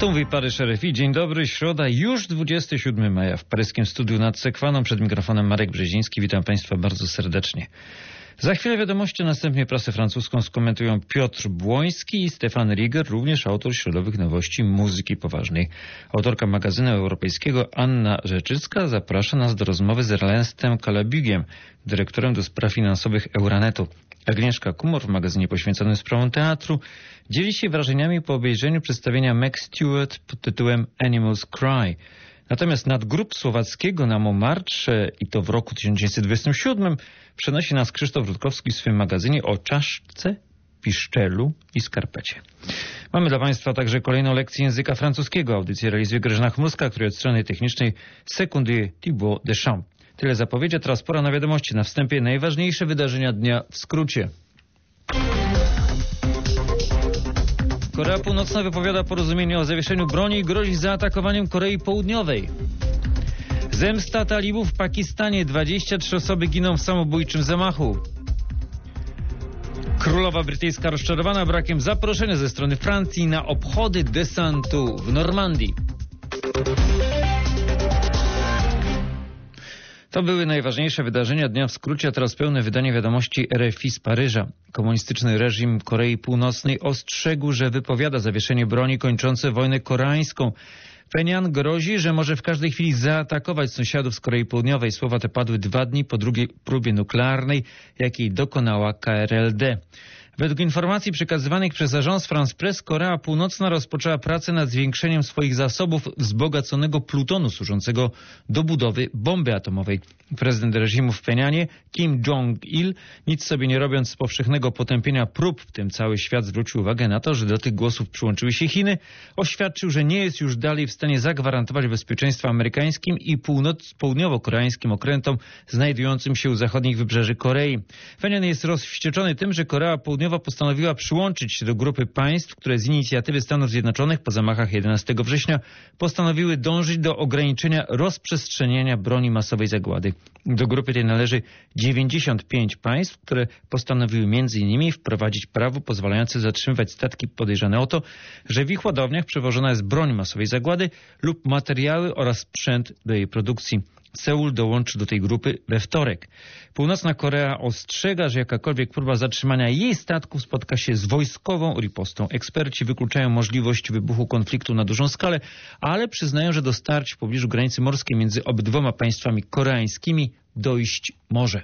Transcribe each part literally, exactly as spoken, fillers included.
Tu mówi Paryż R F I. Dzień dobry, środa, już dwudziestego siódmego maja w paryskim studiu nad Sekwaną. Przed mikrofonem Marek Brzeziński. Witam Państwa bardzo serdecznie. Za chwilę wiadomości, następnie prasę francuską skomentują Piotr Błoński i Stefan Rieger, również autor środowych nowości muzyki poważnej. Autorka magazynu europejskiego Anna Rzeczycka zaprasza nas do rozmowy z Ernestem Calabugiem, dyrektorem do spraw finansowych Euranetu. Agnieszka Kumor w magazynie poświęconym sprawom teatru dzieli się wrażeniami po obejrzeniu przedstawienia Meg Stewart pod tytułem Animals Cry. Natomiast nadgrób słowackiego na Montmartre, i to w roku tysiąc dziewięćset dwudziestym siódmym, przenosi nas Krzysztof Rutkowski w swym magazynie o czaszce, piszczelu i skarpecie. Mamy dla Państwa także kolejną lekcję języka francuskiego. Audycję realizuje Grażyna Chmurska, której od strony technicznej sekunduje Thibaut Deschamps. Tyle zapowiedzi, a teraz pora na wiadomości. Na wstępie najważniejsze wydarzenia dnia w skrócie. Korea Północna wypowiada porozumienie o zawieszeniu broni i grozi zaatakowaniem Korei Południowej. Zemsta talibów w Pakistanie. dwadzieścia trzy osoby giną w samobójczym zamachu. Królowa brytyjska rozczarowana brakiem zaproszenia ze strony Francji na obchody desantu w Normandii. To były najważniejsze wydarzenia dnia w skrócie, a teraz pełne wydanie wiadomości R F I z Paryża. Komunistyczny reżim Korei Północnej ostrzegł, że wypowiada zawieszenie broni kończące wojnę koreańską. Pjöngjang grozi, że może w każdej chwili zaatakować sąsiadów z Korei Południowej. Słowa te padły dwa dni po drugiej próbie nuklearnej, jakiej dokonała K R L D. Według informacji przekazywanych przez Agence France Presse, Korea Północna rozpoczęła pracę nad zwiększeniem swoich zasobów wzbogaconego plutonu służącego do budowy bomby atomowej. Prezydent reżimu w Pjöngjanie, Kim Jong-il, nic sobie nie robiąc z powszechnego potępienia prób, w tym cały świat zwrócił uwagę na to, że do tych głosów przyłączyły się Chiny, oświadczył, że nie jest już dalej w stanie zagwarantować bezpieczeństwa amerykańskim i północ, południowo-koreańskim okrętom znajdującym się u zachodnich wybrzeży Korei. Pjöngjang jest rozwścieczony tym, że Korea Południowa postanowiła przyłączyć się do grupy państw, które z inicjatywy Stanów Zjednoczonych po zamachach jedenastego września postanowiły dążyć do ograniczenia rozprzestrzeniania broni masowej zagłady. Do grupy tej należy dziewięćdziesiąt pięć państw, które postanowiły między innymi wprowadzić prawo pozwalające zatrzymywać statki podejrzane o to, że w ich ładowniach przewożona jest broń masowej zagłady lub materiały oraz sprzęt do jej produkcji. Seul dołączy do tej grupy we wtorek. Północna Korea ostrzega, że jakakolwiek próba zatrzymania jej statków spotka się z wojskową ripostą. Eksperci wykluczają możliwość wybuchu konfliktu na dużą skalę, ale przyznają, że do starć w pobliżu granicy morskiej między obydwoma państwami koreańskimi dojść może.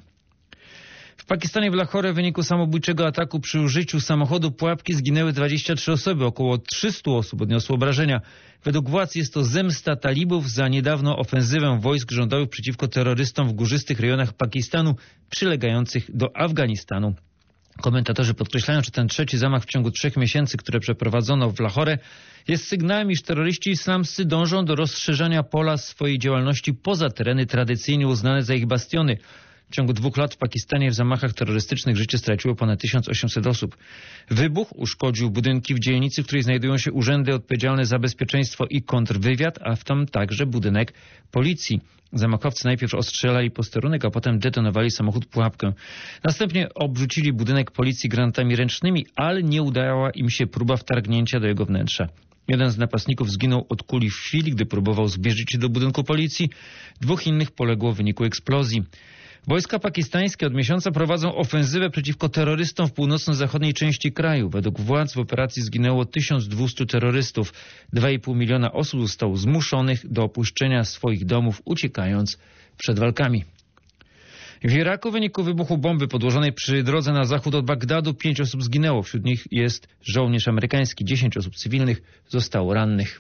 W Pakistanie w Lahore w wyniku samobójczego ataku przy użyciu samochodu pułapki zginęły dwadzieścia trzy osoby, około trzysta osób odniosło obrażenia. Według władz jest to zemsta talibów za niedawno ofensywę wojsk rządowych przeciwko terrorystom w górzystych rejonach Pakistanu przylegających do Afganistanu. Komentatorzy podkreślają, że ten trzeci zamach w ciągu trzech miesięcy, które przeprowadzono w Lahore, jest sygnałem, iż terroryści islamscy dążą do rozszerzania pola swojej działalności poza tereny tradycyjnie uznane za ich bastiony. W ciągu dwóch lat w Pakistanie w zamachach terrorystycznych życie straciło ponad tysiąc osiemset osób. Wybuch uszkodził budynki w dzielnicy, w której znajdują się urzędy odpowiedzialne za bezpieczeństwo i kontrwywiad, a w tym także budynek policji. Zamachowcy najpierw ostrzelali posterunek, a potem detonowali samochód pułapkę. Następnie obrzucili budynek policji granatami ręcznymi, ale nie udała im się próba wtargnięcia do jego wnętrza. Jeden z napastników zginął od kuli w chwili, gdy próbował zbliżyć się do budynku policji. Dwóch innych poległo w wyniku eksplozji. Wojska pakistańskie od miesiąca prowadzą ofensywę przeciwko terrorystom w północno-zachodniej części kraju. Według władz w operacji zginęło tysiąc dwieście terrorystów. dwa i pół miliona osób zostało zmuszonych do opuszczenia swoich domów, uciekając przed walkami. W Iraku w wyniku wybuchu bomby podłożonej przy drodze na zachód od Bagdadu pięć osób zginęło. Wśród nich jest żołnierz amerykański. dziesięć osób cywilnych zostało rannych.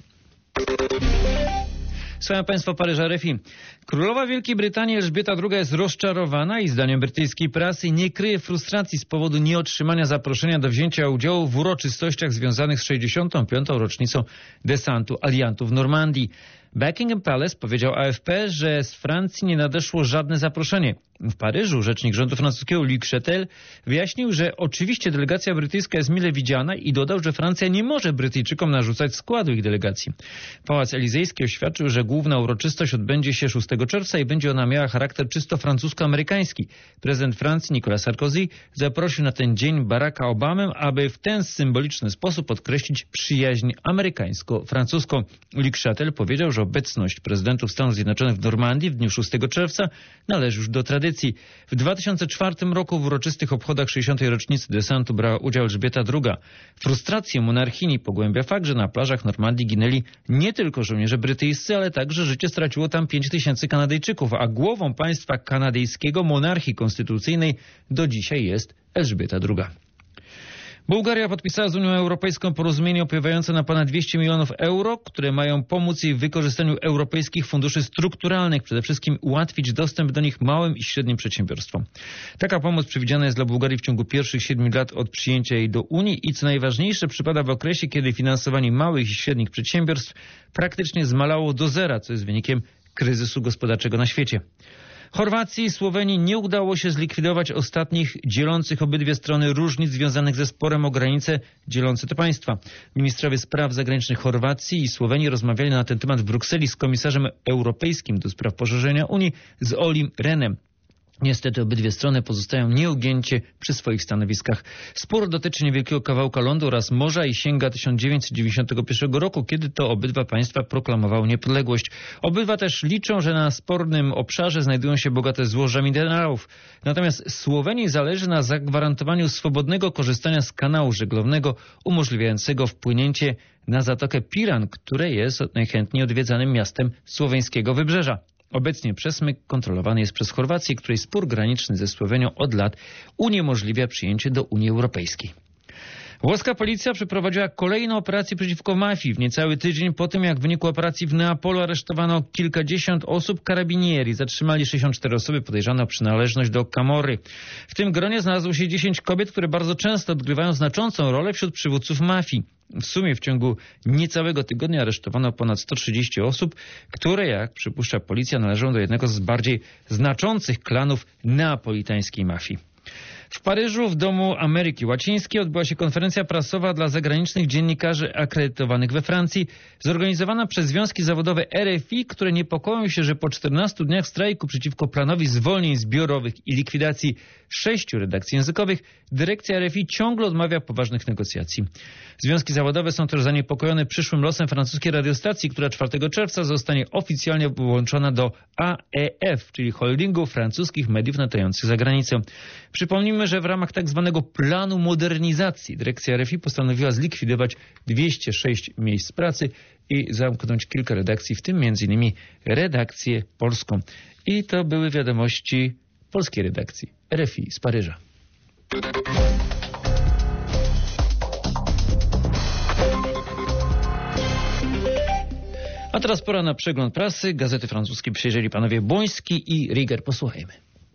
Słuchają Państwo Paryża R F I. Królowa Wielkiej Brytanii Elżbieta druga jest rozczarowana i zdaniem brytyjskiej prasy nie kryje frustracji z powodu nieotrzymania zaproszenia do wzięcia udziału w uroczystościach związanych z sześćdziesiątą piątą rocznicą desantu aliantów w Normandii. Buckingham Palace powiedział A F P, że z Francji nie nadeszło żadne zaproszenie. W Paryżu rzecznik rządu francuskiego Luc Chetel wyjaśnił, że oczywiście delegacja brytyjska jest mile widziana i dodał, że Francja nie może Brytyjczykom narzucać składu ich delegacji. Pałac Elizejski oświadczył, że główna uroczystość odbędzie się szóstego czerwca i będzie ona miała charakter czysto francusko-amerykański. Prezydent Francji Nicolas Sarkozy zaprosił na ten dzień Baracka Obamę, aby w ten symboliczny sposób podkreślić przyjaźń amerykańsko-francuską. Luc Chetel powiedział, że obecność prezydentów Stanów Zjednoczonych w Normandii w dniu szóstego czerwca należy już do tradycji. W dwa tysiące czwartym roku w uroczystych obchodach sześćdziesiątej rocznicy desantu brała udział Elżbieta druga. Frustrację monarchini pogłębia fakt, że na plażach Normandii ginęli nie tylko żołnierze brytyjscy, ale także życie straciło tam pięć tysięcy Kanadyjczyków, a głową państwa kanadyjskiego monarchii konstytucyjnej do dzisiaj jest Elżbieta druga. Bułgaria podpisała z Unią Europejską porozumienie opowiadające na ponad dwieście milionów euro, które mają pomóc jej w wykorzystaniu europejskich funduszy strukturalnych, przede wszystkim ułatwić dostęp do nich małym i średnim przedsiębiorstwom. Taka pomoc przewidziana jest dla Bułgarii w ciągu pierwszych siedmiu lat od przyjęcia jej do Unii i co najważniejsze przypada w okresie, kiedy finansowanie małych i średnich przedsiębiorstw praktycznie zmalało do zera, co jest wynikiem kryzysu gospodarczego na świecie. Chorwacji i Słowenii nie udało się zlikwidować ostatnich dzielących obydwie strony różnic związanych ze sporem o granice dzielące te państwa. Ministrowie spraw zagranicznych Chorwacji i Słowenii rozmawiali na ten temat w Brukseli z komisarzem europejskim do spraw poszerzenia Unii z Olim Rehnem. Niestety obydwie strony pozostają nieugięcie przy swoich stanowiskach. Spór dotyczy niewielkiego kawałka lądu oraz morza i sięga tysiąc dziewięćset dziewięćdziesiątego pierwszego roku, kiedy to obydwa państwa proklamowały niepodległość. Obydwa też liczą, że na spornym obszarze znajdują się bogate złoża minerałów. Natomiast Słowenii zależy na zagwarantowaniu swobodnego korzystania z kanału żeglownego umożliwiającego wpłynięcie na Zatokę Piran, które jest najchętniej odwiedzanym miastem słoweńskiego wybrzeża. Obecnie przesmyk kontrolowany jest przez Chorwację, której spór graniczny ze Słowenią od lat uniemożliwia przyjęcie do Unii Europejskiej. Włoska policja przeprowadziła kolejną operację przeciwko mafii. W niecały tydzień po tym, jak w wyniku operacji w Neapolu aresztowano kilkadziesiąt osób, karabinieri zatrzymali sześćdziesiąt cztery osoby podejrzane o przynależność do Camorry. W tym gronie znalazło się dziesięć kobiet, które bardzo często odgrywają znaczącą rolę wśród przywódców mafii. W sumie w ciągu niecałego tygodnia aresztowano ponad sto trzydzieści osób, które, jak przypuszcza policja, należą do jednego z bardziej znaczących klanów neapolitańskiej mafii. W Paryżu w Domu Ameryki Łacińskiej odbyła się konferencja prasowa dla zagranicznych dziennikarzy akredytowanych we Francji, zorganizowana przez związki zawodowe R F I, które niepokoją się, że po czternastu dniach strajku przeciwko planowi zwolnień zbiorowych i likwidacji sześciu redakcji językowych, dyrekcja R F I ciągle odmawia poważnych negocjacji. Związki zawodowe są też zaniepokojone przyszłym losem francuskiej radiostacji, która czwartego czerwca zostanie oficjalnie połączona do A E F, czyli holdingu francuskich mediów nadających za granicę. Przypomnijmy, że w ramach tak zwanego planu modernizacji dyrekcja R F I postanowiła zlikwidować dwieście sześć miejsc pracy i zamknąć kilka redakcji, w tym między innymi redakcję polską. I to były wiadomości polskiej redakcji R F I z Paryża. A teraz pora na przegląd prasy. Gazety francuskie przyjrzeli panowie Boński i Riger. Posłuchajmy.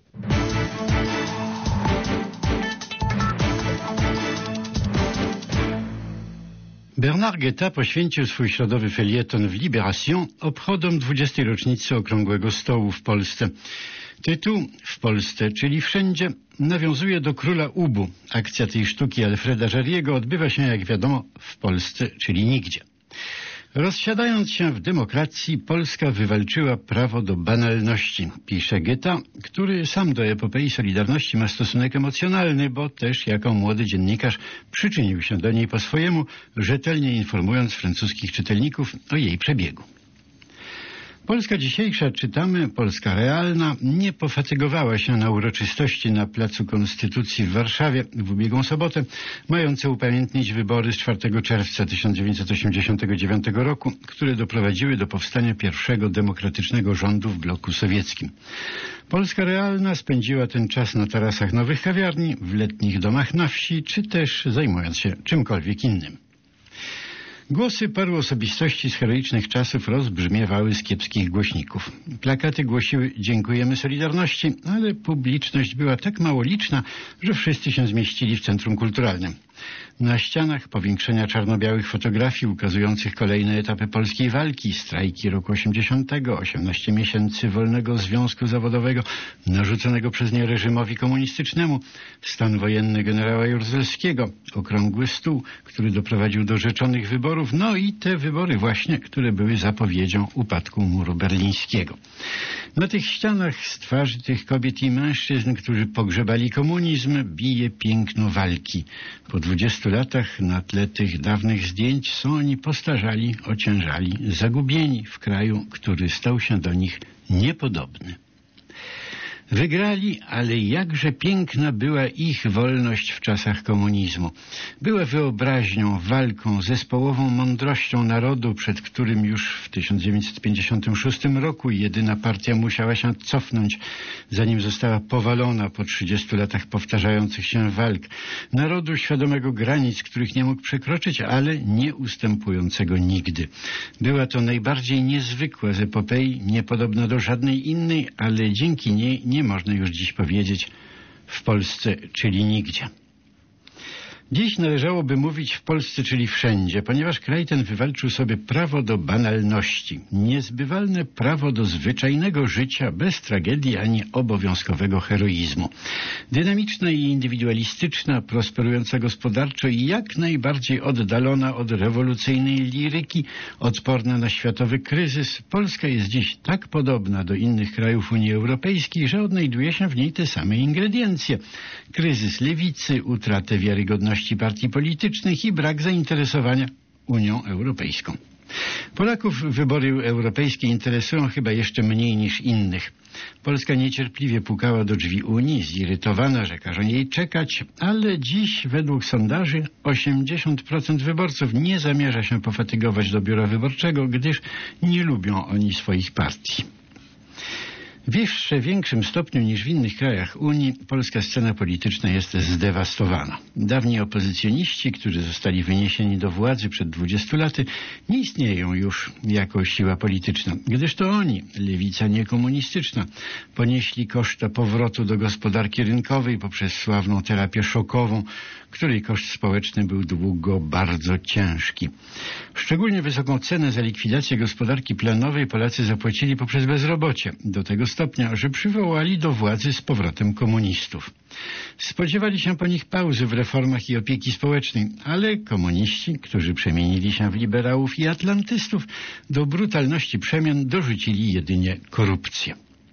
Bernard Guetta poświęcił swój środowy felieton w Libération obchodom dwudziestej rocznicy Okrągłego Stołu w Polsce. Tytuł „W Polsce, czyli wszędzie” nawiązuje do Króla Ubu. Akcja tej sztuki Alfreda Jarry'ego odbywa się, jak wiadomo, w Polsce, czyli nigdzie. Rozsiadając się w demokracji, Polska wywalczyła prawo do banalności, pisze Goethe, który sam do epopei Solidarności ma stosunek emocjonalny, bo też jako młody dziennikarz przyczynił się do niej po swojemu, rzetelnie informując francuskich czytelników o jej przebiegu. Polska dzisiejsza, czytamy, Polska realna, nie pofatygowała się na uroczystości na Placu Konstytucji w Warszawie w ubiegłą sobotę, mające upamiętnić wybory z czwartego czerwca tysiąc dziewięćset osiemdziesiątego dziewiątego roku, które doprowadziły do powstania pierwszego demokratycznego rządu w bloku sowieckim. Polska realna spędziła ten czas na tarasach nowych kawiarni, w letnich domach na wsi, czy też zajmując się czymkolwiek innym. Głosy paru osobistości z heroicznych czasów rozbrzmiewały z kiepskich głośników. Plakaty głosiły „Dziękujemy Solidarności”, ale publiczność była tak mało liczna, że wszyscy się zmieścili w centrum kulturalnym. Na ścianach powiększenia czarno-białych fotografii ukazujących kolejne etapy polskiej walki, strajki roku osiemdziesiątego, osiemnaście miesięcy wolnego związku zawodowego narzuconego przez nie reżimowi komunistycznemu, stan wojenny generała Jaruzelskiego, okrągły stół, który doprowadził do rzeczonych wyborów, no i te wybory właśnie, które były zapowiedzią upadku muru berlińskiego. Na tych ścianach z twarzy tych kobiet i mężczyzn, którzy pogrzebali komunizm, bije piękno walki. Po dwudziestu latach na tle tych dawnych zdjęć są oni postarzali, ociężali, zagubieni w kraju, który stał się do nich niepodobny. Wygrali, ale jakże piękna była ich wolność w czasach komunizmu. Była wyobraźnią, walką, zespołową mądrością narodu, przed którym już w tysiąc dziewięćset pięćdziesiątym szóstym roku jedyna partia musiała się cofnąć, zanim została powalona po trzydziestu latach powtarzających się walk. Narodu świadomego granic, których nie mógł przekroczyć, ale nie ustępującego nigdy. Była to najbardziej niezwykła z epopei, niepodobna do żadnej innej, ale dzięki niej nie Nie można już dziś powiedzieć w Polsce, czyli nigdzie. Dziś należałoby mówić w Polsce, czyli wszędzie, ponieważ kraj ten wywalczył sobie prawo do banalności, niezbywalne prawo do zwyczajnego życia bez tragedii ani obowiązkowego heroizmu. Dynamiczna i indywidualistyczna, prosperująca gospodarczo i jak najbardziej oddalona od rewolucyjnej liryki, odporna na światowy kryzys, Polska jest dziś tak podobna do innych krajów Unii Europejskiej, że odnajduje się w niej te same ingrediencje. Kryzys lewicy, utratę wiarygodności partii politycznych i brak zainteresowania Unią Europejską. Polaków wybory europejskie interesują chyba jeszcze mniej niż innych. Polska niecierpliwie pukała do drzwi Unii, zirytowana, że każą jej czekać, ale dziś według sondaży osiemdziesiąt procent wyborców nie zamierza się pofatygować do biura wyborczego, gdyż nie lubią oni swoich partii. W jeszcze większym stopniu niż w innych krajach Unii polska scena polityczna jest zdewastowana. Dawni opozycjoniści, którzy zostali wyniesieni do władzy przed dwudziestu laty, nie istnieją już jako siła polityczna, gdyż to oni, lewica niekomunistyczna, ponieśli koszta powrotu do gospodarki rynkowej poprzez sławną terapię szokową, której koszt społeczny był długo bardzo ciężki. Szczególnie wysoką cenę za likwidację gospodarki planowej Polacy zapłacili poprzez bezrobocie, do tego stopnia, że przywołali do władzy z powrotem komunistów. Spodziewali się po nich pauzy w reformach i opieki społecznej, ale komuniści, którzy przemienili się w liberałów i atlantystów, do brutalności przemian dorzucili jedynie korupcję.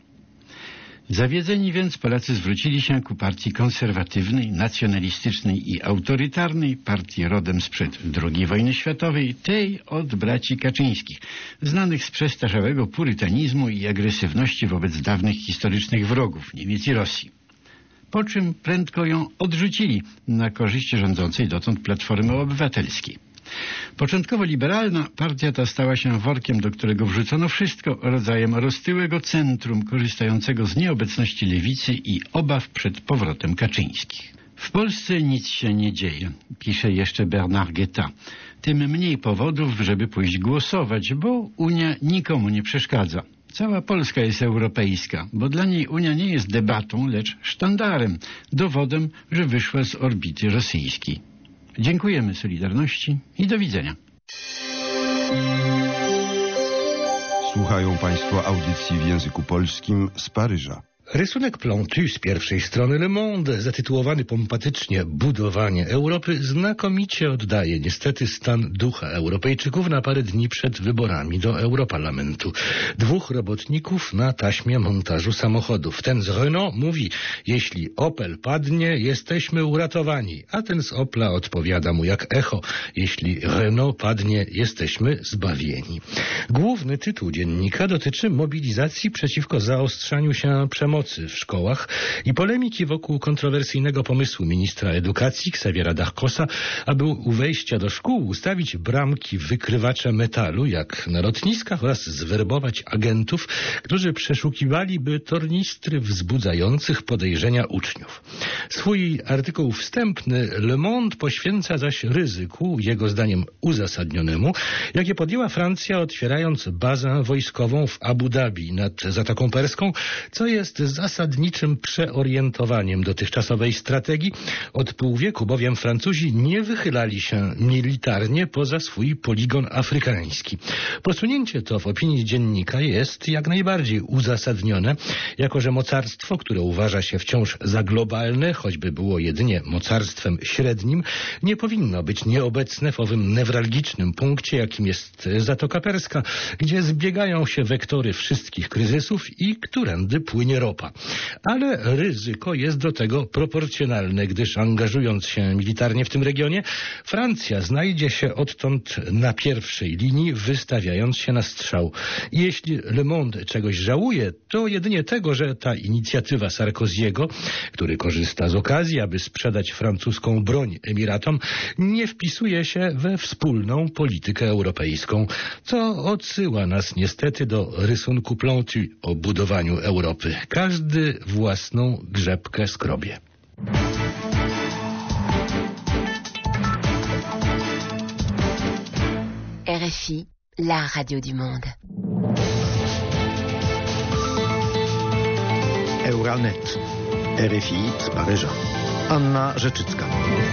Zawiedzeni więc Polacy zwrócili się ku partii konserwatywnej, nacjonalistycznej i autorytarnej, partii rodem sprzed drugiej wojny światowej, tej od braci Kaczyńskich, znanych z przestarzałego purytanizmu i agresywności wobec dawnych historycznych wrogów Niemiec i Rosji. Po czym prędko ją odrzucili na korzyść rządzącej dotąd Platformy Obywatelskiej. Początkowo liberalna, partia ta stała się workiem, do którego wrzucono wszystko, rodzajem roztyłego centrum korzystającego z nieobecności lewicy i obaw przed powrotem Kaczyńskich. W Polsce nic się nie dzieje, pisze jeszcze Bernard Guetta. Tym mniej powodów, żeby pójść głosować, bo Unia nikomu nie przeszkadza. Cała Polska jest europejska, bo dla niej Unia nie jest debatą, lecz sztandarem, dowodem, że wyszła z orbity rosyjskiej. Dziękujemy Solidarności i do widzenia. Słuchają Państwo audycji w języku polskim z Paryża. Rysunek Plantu z pierwszej strony Le Monde, zatytułowany pompatycznie Budowanie Europy, znakomicie oddaje niestety stan ducha Europejczyków na parę dni przed wyborami do Europarlamentu. Dwóch robotników na taśmie montażu samochodów. Ten z Renault mówi: jeśli Opel padnie, jesteśmy uratowani, a ten z Opla odpowiada mu jak echo: jeśli Renault padnie, jesteśmy zbawieni. Główny tytuł dziennika dotyczy mobilizacji przeciwko zaostrzaniu się przemocy w szkołach i polemiki wokół kontrowersyjnego pomysłu ministra edukacji Xaviera Darcosa, aby u wejścia do szkół ustawić bramki wykrywacze metalu, jak na lotniskach, oraz zwerbować agentów, którzy przeszukiwaliby tornistry wzbudzających podejrzenia uczniów. Swój artykuł wstępny Le Monde poświęca zaś ryzyku, jego zdaniem uzasadnionemu, jakie podjęła Francja, otwierając bazę wojskową w Abu Dhabi nad Zatoką Perską, co jest zasadniczym przeorientowaniem dotychczasowej strategii. Od pół wieku bowiem Francuzi nie wychylali się militarnie poza swój poligon afrykański. Posunięcie to w opinii dziennika jest jak najbardziej uzasadnione, jako że mocarstwo, które uważa się wciąż za globalne, choćby było jedynie mocarstwem średnim, nie powinno być nieobecne w owym newralgicznym punkcie, jakim jest Zatoka Perska, gdzie zbiegają się wektory wszystkich kryzysów i którędy płynie ropa. Ale ryzyko jest do tego proporcjonalne, gdyż angażując się militarnie w tym regionie, Francja znajdzie się odtąd na pierwszej linii, wystawiając się na strzał. I jeśli Le Monde czegoś żałuje, to jedynie tego, że ta inicjatywa Sarkoziego, który korzysta z okazji, aby sprzedać francuską broń Emiratom, nie wpisuje się we wspólną politykę europejską, co odsyła nas niestety do rysunku Plantu o budowaniu Europy. Każdy własną grzebkę skrobie. R F I, la radio du monde. Euranet. R F I z Paryża. Anna Rzeczycka.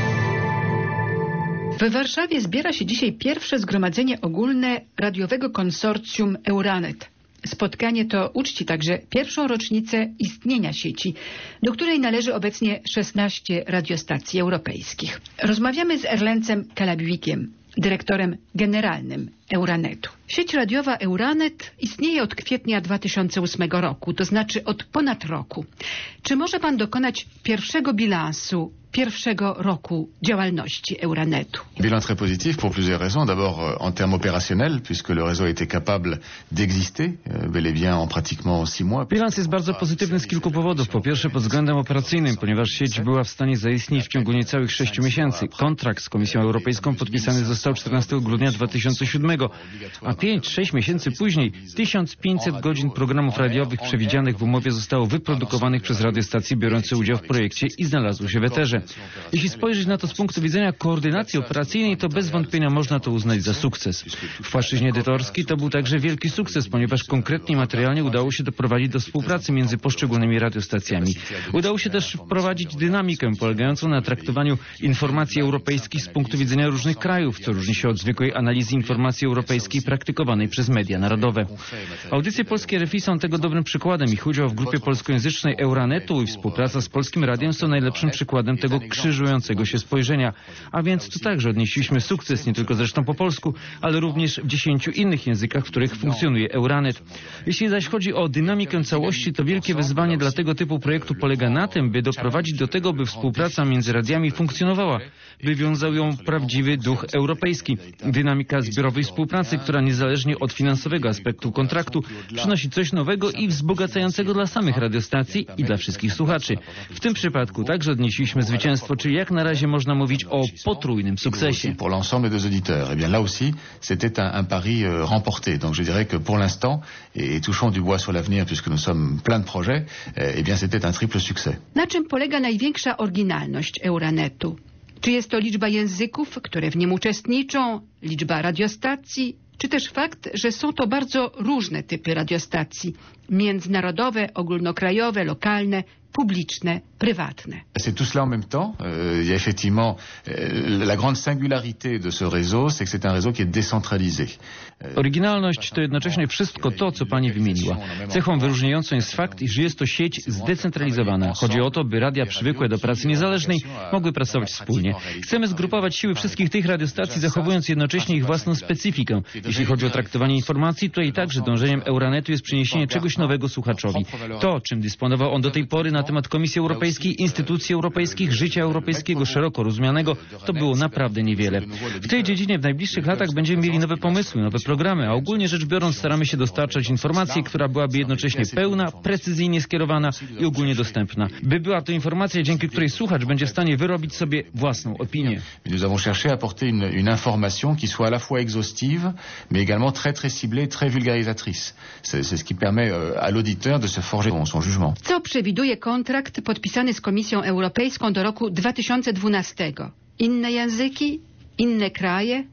W Warszawie zbiera się dzisiaj pierwsze zgromadzenie ogólne radiowego konsorcjum Euranet. Spotkanie to uczci także pierwszą rocznicę istnienia sieci, do której należy obecnie szesnaście radiostacji europejskich. Rozmawiamy z Erlencem Kalabiwikiem, dyrektorem generalnym Euranetu. Sieć radiowa Euranet istnieje od kwietnia dwa tysiące ósmego roku, to znaczy od ponad roku. Czy może pan dokonać pierwszego bilansu pierwszego roku działalności Euranetu? Bilan très positif pour plusieurs raisons. D'abord en termes opérationnels, puisque le réseau était capable d'exister bel et bien en pratiquement six mois. Bilans jest bardzo pozytywny z kilku powodów. Po pierwsze pod względem operacyjnym, ponieważ sieć była w stanie zaistnieć w ciągu niecałych sześciu miesięcy. Kontrakt z Komisją Europejską podpisany został czternastego grudnia dwa tysiące siódmego, a pięć sześć miesięcy później tysiąc pięćset godzin programów radiowych przewidzianych w umowie zostało wyprodukowanych przez radiostacje biorące udział w projekcie i znalazły się w eterze. Jeśli spojrzeć na to z punktu widzenia koordynacji operacyjnej, to bez wątpienia można to uznać za sukces. W płaszczyźnie edytorskiej to był także wielki sukces, ponieważ konkretnie i materialnie udało się doprowadzić do współpracy między poszczególnymi radiostacjami. Udało się też wprowadzić dynamikę polegającą na traktowaniu informacji europejskich z punktu widzenia różnych krajów, co różni się od zwykłej analizy informacji europejskiej praktykowanej przez media narodowe. Audycje polskie R F I są tego dobrym przykładem. Ich udział w grupie polskojęzycznej Euranetu i współpraca z Polskim Radiem są najlepszym przykładem tego krzyżującego się spojrzenia. A więc tu także odnieśliśmy sukces, nie tylko zresztą po polsku, ale również w dziesięciu innych językach, w których funkcjonuje Euranet. Jeśli zaś chodzi o dynamikę całości, to wielkie wyzwanie dla tego typu projektu polega na tym, by doprowadzić do tego, by współpraca między radiami funkcjonowała, by wiązał ją prawdziwy duch europejski. Dynamika zbiorowej współpracy, która niezależnie od finansowego aspektu kontraktu przynosi coś nowego i wzbogacającego dla samych radiostacji i dla wszystkich słuchaczy. W tym przypadku także odnieśliśmy zwycięstwo, czyli jak na razie można mówić o potrójnym sukcesie. Pour l'ensemble des auditeurs, eh bien là aussi, c'était un, un pari euh, remporté. Donc je dirais que pour l'instant, et touchons du bois sur l'avenir puisque nous sommes plein de projets, eh bien c'était un triple succès. Na czym polega największa oryginalność Euranetu? Czy jest to liczba języków, które w nim uczestniczą, liczba radiostacji, czy też fakt, że są to bardzo różne typy radiostacji, międzynarodowe, ogólnokrajowe, lokalne, publiczne, prywatne. C'est tout cela en même temps. Euh, il y a effectivement euh, la grande singularité de ce réseau, c'est que c'est un réseau qui est décentralisé. Oryginalność to jednocześnie wszystko to, co pani wymieniła. Cechą wyróżniającą jest fakt, iż jest to sieć zdecentralizowana. Chodzi o to, by radia przywykłe do pracy niezależnej mogły pracować wspólnie. Chcemy zgrupować siły wszystkich tych radiostacji, zachowując jednocześnie ich własną specyfikę. Jeśli chodzi o traktowanie informacji, to i także dążeniem Euranetu jest przyniesienie czegoś nowego słuchaczowi. To, czym dysponował on do tej pory na temat Komisji Europejskiej, instytucji europejskich, życia europejskiego szeroko rozumianego, to było naprawdę niewiele. W tej dziedzinie w najbliższych latach będziemy mieli nowe pomysły, nowe programy, a ogólnie rzecz biorąc staramy się dostarczać informację, która byłaby jednocześnie pełna, precyzyjnie skierowana i ogólnie dostępna. By była to informacja, dzięki której słuchacz będzie w stanie wyrobić sobie własną opinię. Nous avons cherché à apporter une, une information qui soit à la fois exhaustive, mais également très très ciblée, très vulgarisatrice. C'est, c'est ce qui permet à l'auditeur de se forger son jugement. Co przewiduje kontrakt podpisany z Komisją Europejską do roku dwa tysiące dwunastego? Inne języki? Inne kraje?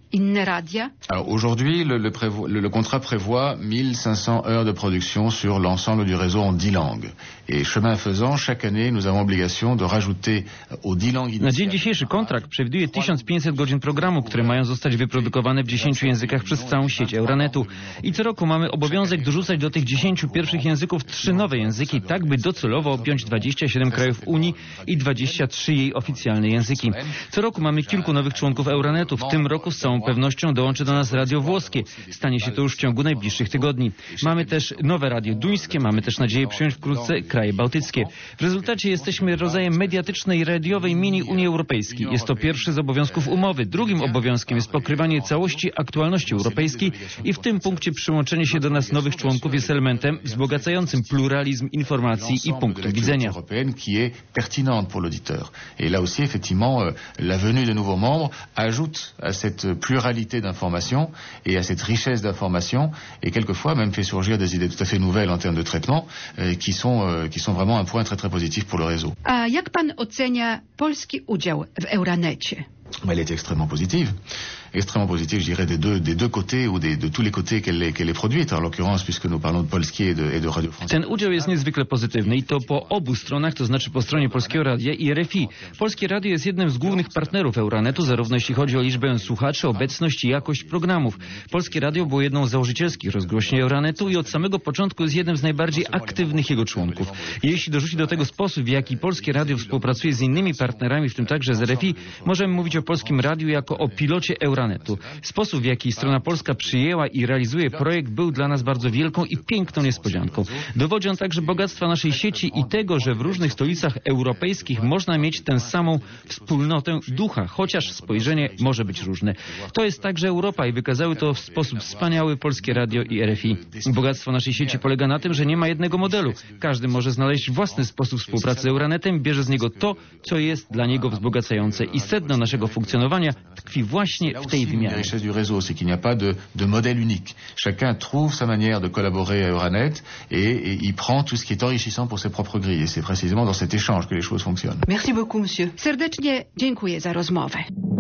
inne radia? Alors aujourd'hui, le, le, prévo- le, le contrat prévoit mille cinq cents heures de production sur l'ensemble du réseau en dix langues. Et chemin faisant, chaque année, nous avons obligation de rajouter aux dix langues Na dzień initiales. dzisiejszy kontrakt przewiduje tysiąc pięćset godzin programu, które mają zostać wyprodukowane w dziesięciu językach przez całą sieć Euronetu. I co roku mamy obowiązek dorzucać do tych dziesięciu pierwszych języków trzy nowe języki, tak by docelowo objąć dwadzieścia siedem krajów Unii i dwadzieścia trzy jej oficjalne języki. Co roku mamy kilku nowych członków Euronetu. W tym roku z całą pewnością dołączy do nas radio włoskie. Stanie się to już w ciągu najbliższych tygodni. Mamy też nowe radio duńskie, mamy też nadzieję przyjąć wkrótce kraje bałtyckie. W rezultacie jesteśmy rodzajem mediatycznej, radiowej mini Unii Europejskiej. Jest to pierwszy z obowiązków umowy. Drugim obowiązkiem jest pokrywanie całości aktualności europejskiej i w tym punkcie przyłączenie się do nas nowych członków jest elementem wzbogacającym pluralizm informacji i punktu widzenia. Européenne qui est pertinente pour l'auditeur. Et là aussi, effectivement, euh, la venue de nouveaux membres ajoute à cette pluralité d'informations et à cette richesse d'informations et quelquefois même fait surgir des idées tout à fait nouvelles en termes de traitement euh, qui sont euh, qui sont vraiment un point très très positif pour le réseau. A jak pan ocenia polski udział w Euronecie? Elle est extrêmement positive. Extrêmement positive, je dirais, des deux, des deux côtés ou des, de tous les côtés qu'elle est, qu'elle est produite. En l'occurrence, puisque nous parlons de Polski et de, et de Radio France. Ten udział jest niezwykle pozytywny i to po obu stronach, to znaczy po stronie Polskiego Radia i R F I. Polskie Radio jest jednym z głównych partnerów Euronetu, zarówno jeśli chodzi o liczbę słuchaczy, obecność i jakość programów. Polskie Radio było jedną z założycielskich rozgłośni Euronetu i od samego początku jest jednym z najbardziej aktywnych jego członków. Jeśli dorzuci do tego sposób, w jaki Polskie Radio współpracuje z innymi partnerami, w tym także z R F I, możemy mówić o Polskim Radiu jako o pilocie Euronetu. Sposób, w jaki strona polska przyjęła i realizuje projekt, był dla nas bardzo wielką i piękną niespodzianką. Dowodzi on także bogactwa naszej sieci i tego, że w różnych stolicach europejskich można mieć tę samą wspólnotę ducha, chociaż spojrzenie może być różne. To jest także Europa i wykazały to w sposób wspaniały Polskie Radio i R F I. Bogactwo naszej sieci polega na tym, że nie ma jednego modelu. Każdy może znaleźć własny sposób współpracy z Euronetem i bierze z niego to, co jest dla niego wzbogacające. I sedno naszego funkcjonowania tkwi właśnie w tej wymianie. La richesse du réseau, c'est qu'il n'y a pas de, de modèle unique. Chacun trouve sa manière de collaborer à Euronet et, et il prend tout ce qui est enrichissant pour ses propres grilles. Et c'est précisément dans cet échange que les choses fonctionnent. Merci beaucoup, monsieur. Serdecznie dziękuję za rozmowę.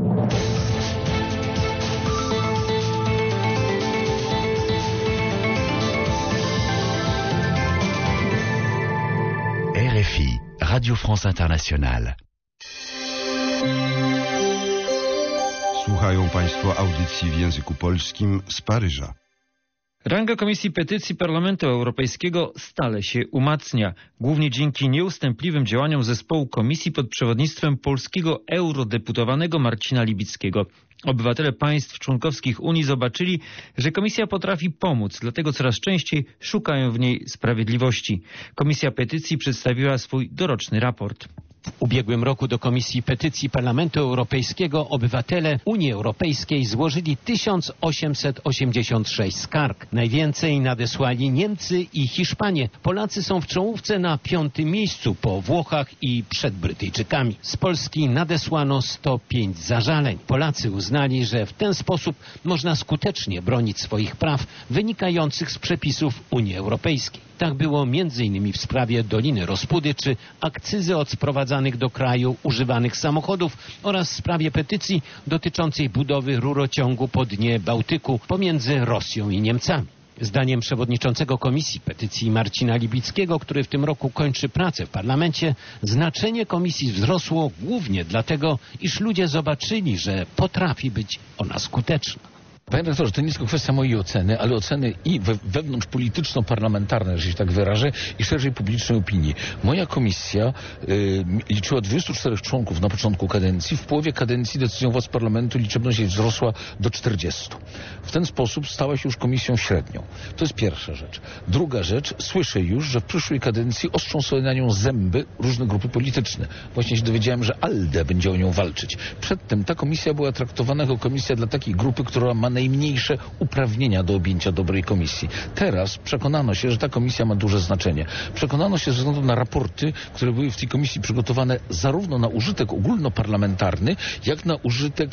R F I, Radio France Internationale. Słuchają Państwo audycji w języku polskim z Paryża. Ranga Komisji Petycji Parlamentu Europejskiego stale się umacnia, głównie dzięki nieustępliwym działaniom zespołu komisji pod przewodnictwem polskiego eurodeputowanego Marcina Libickiego. Obywatele państw członkowskich Unii zobaczyli, że komisja potrafi pomóc, dlatego coraz częściej szukają w niej sprawiedliwości. Komisja Petycji przedstawiła swój doroczny raport. W ubiegłym roku do Komisji Petycji Parlamentu Europejskiego obywatele Unii Europejskiej złożyli tysiąc osiemset osiemdziesiąt sześć skarg. Najwięcej nadesłali Niemcy i Hiszpanie. Polacy są w czołówce na piątym miejscu po Włochach i przed Brytyjczykami. Z Polski nadesłano sto pięć zażaleń. Polacy uznali, że w ten sposób można skutecznie bronić swoich praw wynikających z przepisów Unii Europejskiej. Tak było między innymi w sprawie Doliny Rospudy czy akcyzy od sprowadzanych do kraju używanych samochodów oraz w sprawie petycji dotyczącej budowy rurociągu po dnie Bałtyku pomiędzy Rosją i Niemcami. Zdaniem przewodniczącego Komisji Petycji Marcina Libickiego, który w tym roku kończy pracę w parlamencie, znaczenie komisji wzrosło głównie dlatego, iż ludzie zobaczyli, że potrafi być ona skuteczna. Panie redaktorze, to nie tylko kwestia mojej oceny, ale oceny i we, wewnątrz polityczno-parlamentarnej, że się tak wyrażę, i szerzej publicznej opinii. Moja komisja y, liczyła dwudziestu czterech członków na początku kadencji. W połowie kadencji decyzją władz parlamentu liczebność jej wzrosła do czterdziestu. W ten sposób stała się już komisją średnią. To jest pierwsza rzecz. Druga rzecz, słyszę już, że w przyszłej kadencji ostrzą sobie na nią zęby różne grupy polityczne. Właśnie się dowiedziałem, że ALDE będzie o nią walczyć. Przedtem ta komisja była traktowana jako komisja dla takiej grupy, która ma najmniejsze uprawnienia do objęcia dobrej komisji. Teraz przekonano się, że ta komisja ma duże znaczenie. Przekonano się ze względu na raporty, które były w tej komisji przygotowane zarówno na użytek ogólnoparlamentarny, jak na użytek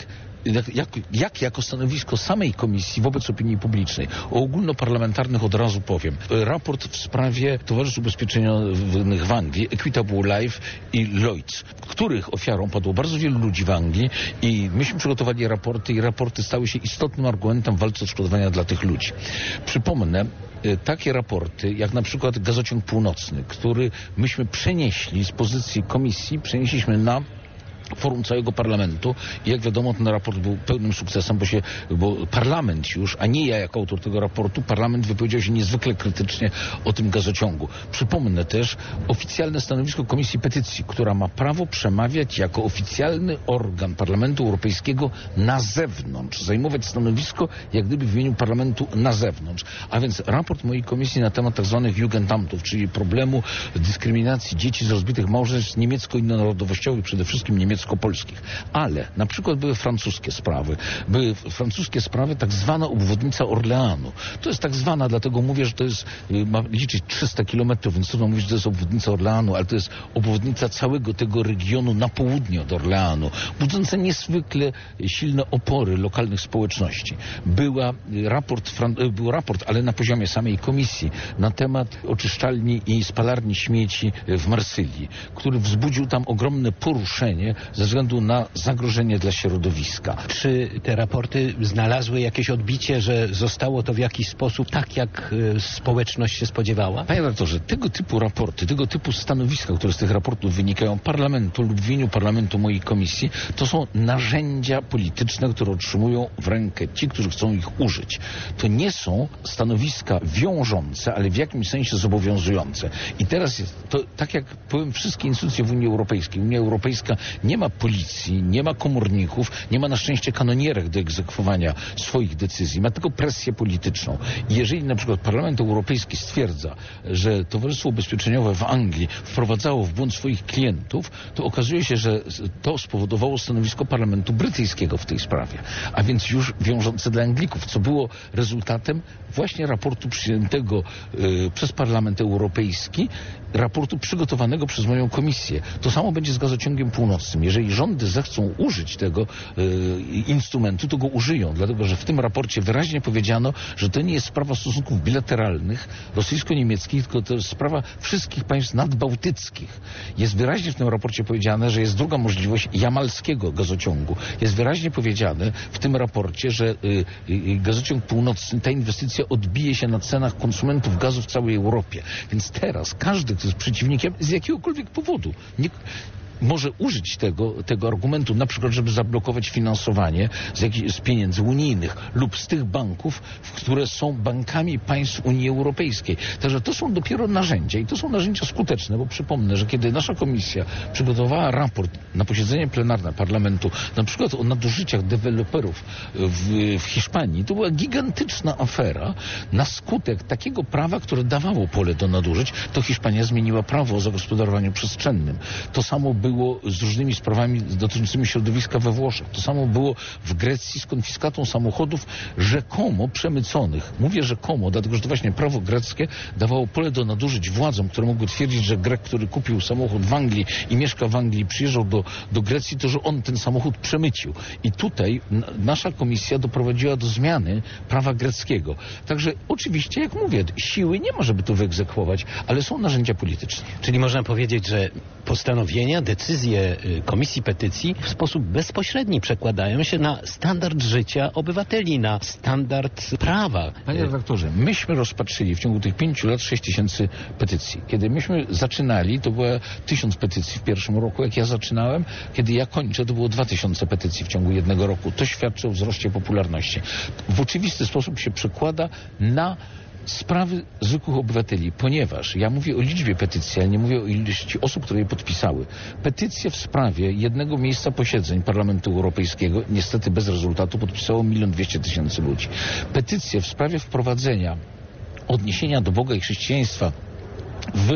jak, jak, jak jako stanowisko samej komisji wobec opinii publicznej. O ogólnoparlamentarnych od razu powiem. Raport w sprawie Towarzystw Ubezpieczeniowych w Anglii, Equitable Life i Lloyds, których ofiarą padło bardzo wielu ludzi w Anglii i myśmy przygotowali raporty i raporty stały się istotnym argumentem w walce o odszkodowania dla tych ludzi. Przypomnę, takie raporty, jak na przykład Gazociąg Północny, który myśmy przenieśli z pozycji komisji, przenieśliśmy na forum całego parlamentu i jak wiadomo ten raport był pełnym sukcesem, bo się, bo parlament już, a nie ja jako autor tego raportu, parlament wypowiedział się niezwykle krytycznie o tym gazociągu. Przypomnę też oficjalne stanowisko Komisji Petycji, która ma prawo przemawiać jako oficjalny organ Parlamentu Europejskiego na zewnątrz, zajmować stanowisko jak gdyby w imieniu parlamentu na zewnątrz. A więc raport mojej komisji na temat tak zwanych Jugendamtów, czyli problemu dyskryminacji dzieci z rozbitych małżeństw niemiecko-innonarodowościowych, przede wszystkim niemiecko polskich. Ale na przykład były francuskie sprawy. Były francuskie sprawy, tak zwana obwodnica Orleanu. To jest tak zwana, dlatego mówię, że to jest, ma liczyć trzysta kilometrów, więc trudno mówić, że to jest obwodnica Orleanu, ale to jest obwodnica całego tego regionu na południe od Orleanu, budząca niezwykle silne opory lokalnych społeczności. Była raport, był raport, ale na poziomie samej komisji, na temat oczyszczalni i spalarni śmieci w Marsylii, który wzbudził tam ogromne poruszenie ze względu na zagrożenie dla środowiska. Czy te raporty znalazły jakieś odbicie, że zostało to w jakiś sposób tak, jak y, społeczność się spodziewała? Panie redaktorze, tego typu raporty, tego typu stanowiska, które z tych raportów wynikają parlamentu lub w imieniu parlamentu mojej komisji, to są narzędzia polityczne, które otrzymują w rękę ci, którzy chcą ich użyć. To nie są stanowiska wiążące, ale w jakimś sensie zobowiązujące. I teraz jest to, tak jak powiem, wszystkie instytucje w Unii Europejskiej. Unia Europejska nie ma policji, nie ma komorników, nie ma na szczęście kanonierek do egzekwowania swoich decyzji, ma tylko presję polityczną. I jeżeli na przykład Parlament Europejski stwierdza, że Towarzystwo Ubezpieczeniowe w Anglii wprowadzało w błąd swoich klientów, to okazuje się, że to spowodowało stanowisko Parlamentu Brytyjskiego w tej sprawie, a więc już wiążące dla Anglików, co było rezultatem właśnie raportu przyjętego y, przez Parlament Europejski, raportu przygotowanego przez moją komisję. To samo będzie z Gazociągiem Północnym. Jeżeli rządy zechcą użyć tego y, instrumentu, to go użyją, dlatego że w tym raporcie wyraźnie powiedziano, że to nie jest sprawa stosunków bilateralnych rosyjsko-niemieckich, tylko to jest sprawa wszystkich państw nadbałtyckich. Jest wyraźnie w tym raporcie powiedziane, że jest druga możliwość jamalskiego gazociągu. Jest wyraźnie powiedziane w tym raporcie, że y, y, Gazociąg Północny, ta inwestycja odbije się na cenach konsumentów gazu w całej Europie. Więc teraz każdy, kto jest przeciwnikiem z jakiegokolwiek powodu, nie, może użyć tego, tego argumentu, na przykład, żeby zablokować finansowanie z, jakich, z pieniędzy unijnych lub z tych banków, które są bankami państw Unii Europejskiej. Także to są dopiero narzędzia i to są narzędzia skuteczne, bo przypomnę, że kiedy nasza komisja przygotowała raport na posiedzenie plenarne parlamentu, na przykład o nadużyciach deweloperów w, w Hiszpanii, to była gigantyczna afera na skutek takiego prawa, które dawało pole do nadużyć, to Hiszpania zmieniła prawo o zagospodarowaniu przestrzennym. To samo było z różnymi sprawami dotyczącymi środowiska we Włoszech. To samo było w Grecji z konfiskatą samochodów rzekomo przemyconych. Mówię rzekomo, dlatego że to właśnie prawo greckie dawało pole do nadużyć władzom, które mogły twierdzić, że Grek, który kupił samochód w Anglii i mieszka w Anglii, przyjeżdżał do, do Grecji, to że on ten samochód przemycił. I tutaj nasza komisja doprowadziła do zmiany prawa greckiego. Także oczywiście, jak mówię, siły nie ma, żeby to wyegzekwować, ale są narzędzia polityczne. Czyli można powiedzieć, że postanowienia, decyzje Komisji Petycji w sposób bezpośredni przekładają się na standard życia obywateli, na standard prawa. Panie redaktorze, myśmy rozpatrzyli w ciągu tych pięciu lat sześć tysięcy petycji. Kiedy myśmy zaczynali, to było tysiąc petycji w pierwszym roku, jak ja zaczynałem. Kiedy ja kończę, to było dwa tysiące petycji w ciągu jednego roku. To świadczy o wzroście popularności. W oczywisty sposób się przekłada na sprawy zwykłych obywateli, ponieważ ja mówię o liczbie petycji, ale nie mówię o ilości osób, które je podpisały. Petycje w sprawie jednego miejsca posiedzeń Parlamentu Europejskiego, niestety bez rezultatu, podpisało milion dwieście tysięcy ludzi. Petycje w sprawie wprowadzenia odniesienia do Boga i chrześcijaństwa w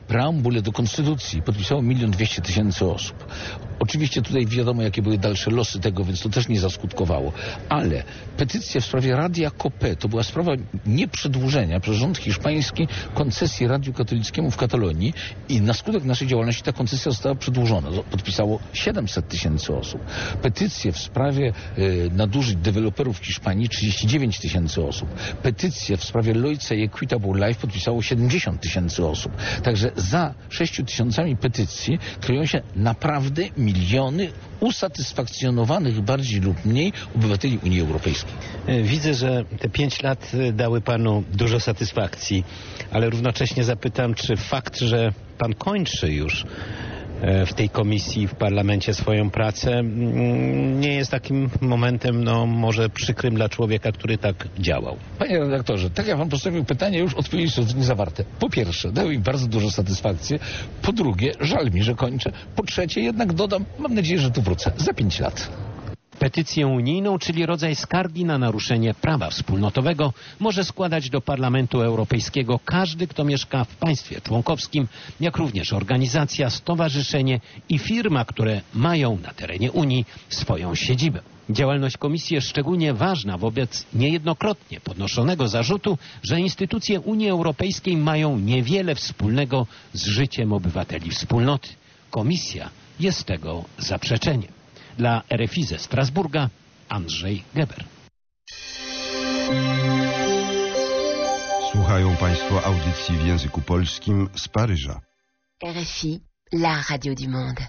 preambulę do konstytucji podpisało milion dwieście tysięcy osób. Oczywiście tutaj wiadomo, jakie były dalsze losy tego, więc to też nie zaskutkowało. Ale petycja w sprawie Radia Copé to była sprawa nieprzedłużenia przez rząd hiszpański koncesji Radiu Katolickiemu w Katalonii i na skutek naszej działalności ta koncesja została przedłużona. Podpisało siedemset tysięcy osób. Petycję w sprawie y, nadużyć deweloperów w Hiszpanii trzydzieści dziewięć tysięcy osób. Petycję w sprawie Lloydsa i Equitable Life podpisało siedemdziesiąt tysięcy osób. Także za sześciu tysiącami petycji kryją się naprawdę miliony usatysfakcjonowanych bardziej lub mniej obywateli Unii Europejskiej. Widzę, że te pięć lat dały panu dużo satysfakcji, ale równocześnie zapytam, czy fakt, że pan kończy już w tej komisji, w parlamencie swoją pracę, nie jest takim momentem, no może przykrym dla człowieka, który tak działał. Panie redaktorze, tak jak pan postawił pytanie, już odpowiedzi są nie zawarte. Po pierwsze, dały mi bardzo dużo satysfakcji. Po drugie, żal mi, że kończę. Po trzecie, jednak dodam, mam nadzieję, że tu wrócę za pięć lat. Petycję unijną, czyli rodzaj skargi na naruszenie prawa wspólnotowego, może składać do Parlamentu Europejskiego każdy, kto mieszka w państwie członkowskim, jak również organizacja, stowarzyszenie i firma, które mają na terenie Unii swoją siedzibę. Działalność komisji jest szczególnie ważna wobec niejednokrotnie podnoszonego zarzutu, że instytucje Unii Europejskiej mają niewiele wspólnego z życiem obywateli wspólnoty. Komisja jest tego zaprzeczeniem. Dla R F I ze Strasburga Andrzej Geber. Słuchają Państwo audycji w języku polskim z Paryża. R F I, la radio du monde.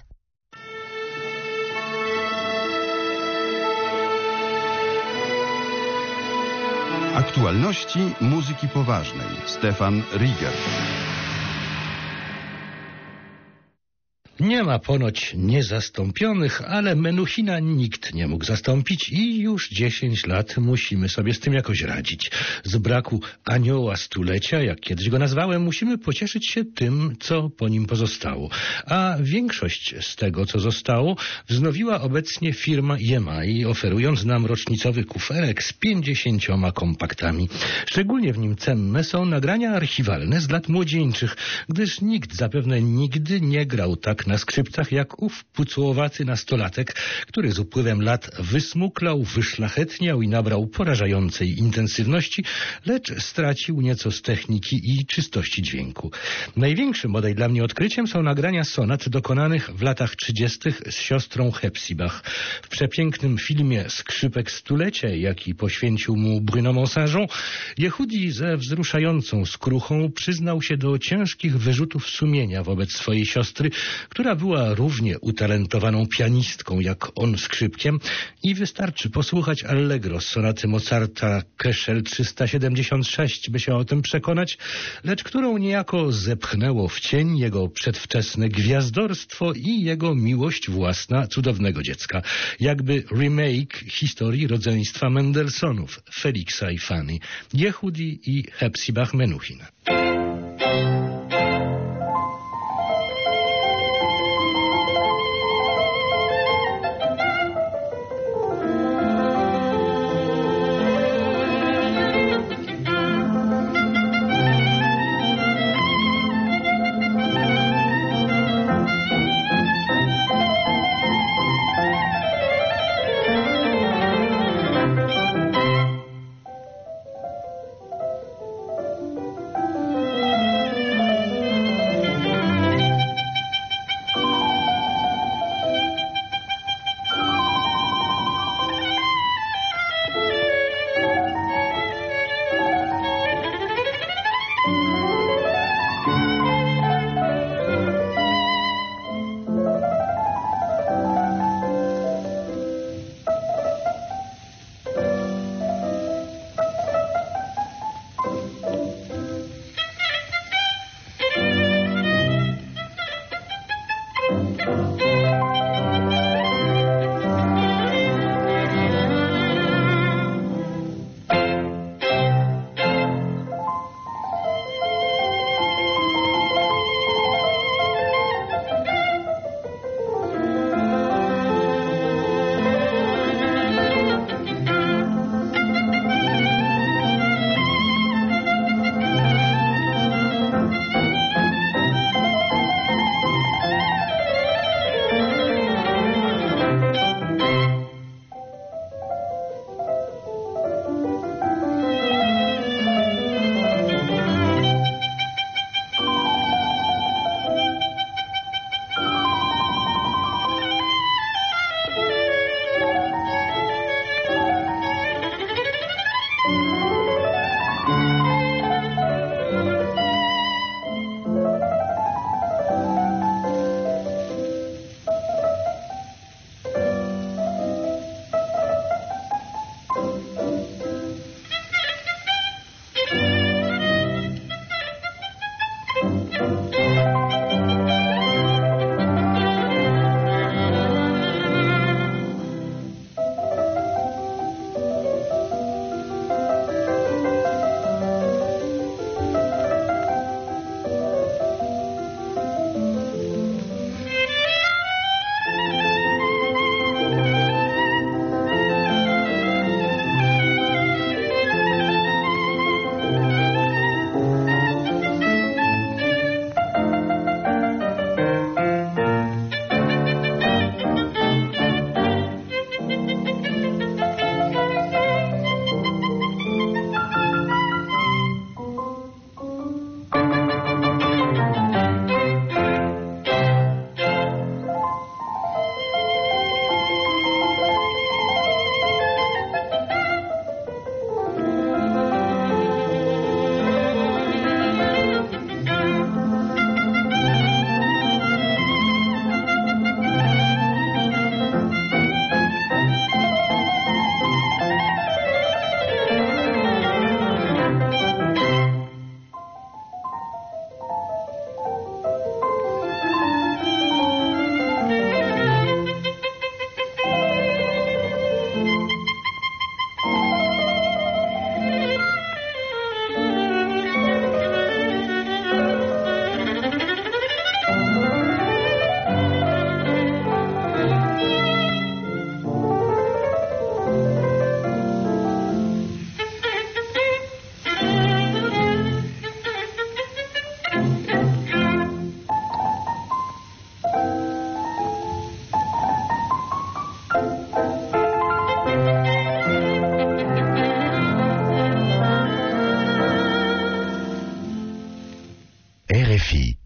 Aktualności muzyki poważnej. Stefan Rieger. Nie ma ponoć niezastąpionych, ale Menuhina nikt nie mógł zastąpić i już dziesięć lat musimy sobie z tym jakoś radzić. Z braku anioła stulecia, jak kiedyś go nazwałem, musimy pocieszyć się tym, co po nim pozostało. A większość z tego, co zostało, wznowiła obecnie firma E M I, oferując nam rocznicowy kuferek z pięćdziesięcioma kompaktami. Szczególnie w nim cenne są nagrania archiwalne z lat młodzieńczych, gdyż nikt zapewne nigdy nie grał tak na skrzypcach jak ów pucłowaty nastolatek, który z upływem lat wysmuklał, wyszlachetniał i nabrał porażającej intensywności, lecz stracił nieco z techniki i czystości dźwięku. Największym bodaj dla mnie odkryciem są nagrania sonat dokonanych w latach trzydziestych z siostrą Hepzibah. W przepięknym filmie Skrzypek stulecia, jaki poświęcił mu Bruno Mont-Saint-Jean, Yehudi ze wzruszającą skruchą przyznał się do ciężkich wyrzutów sumienia wobec swojej siostry, która była równie utalentowaną pianistką jak on skrzypkiem i wystarczy posłuchać Allegro z sonaty Mozarta Köchel trzysta siedemdziesiąt sześć, by się o tym przekonać, lecz którą niejako zepchnęło w cień jego przedwczesne gwiazdorstwo i jego miłość własna cudownego dziecka. Jakby remake historii rodzeństwa Mendelssohnów, Feliksa i Fanny, Yehudi i Hepzibah Menuhin.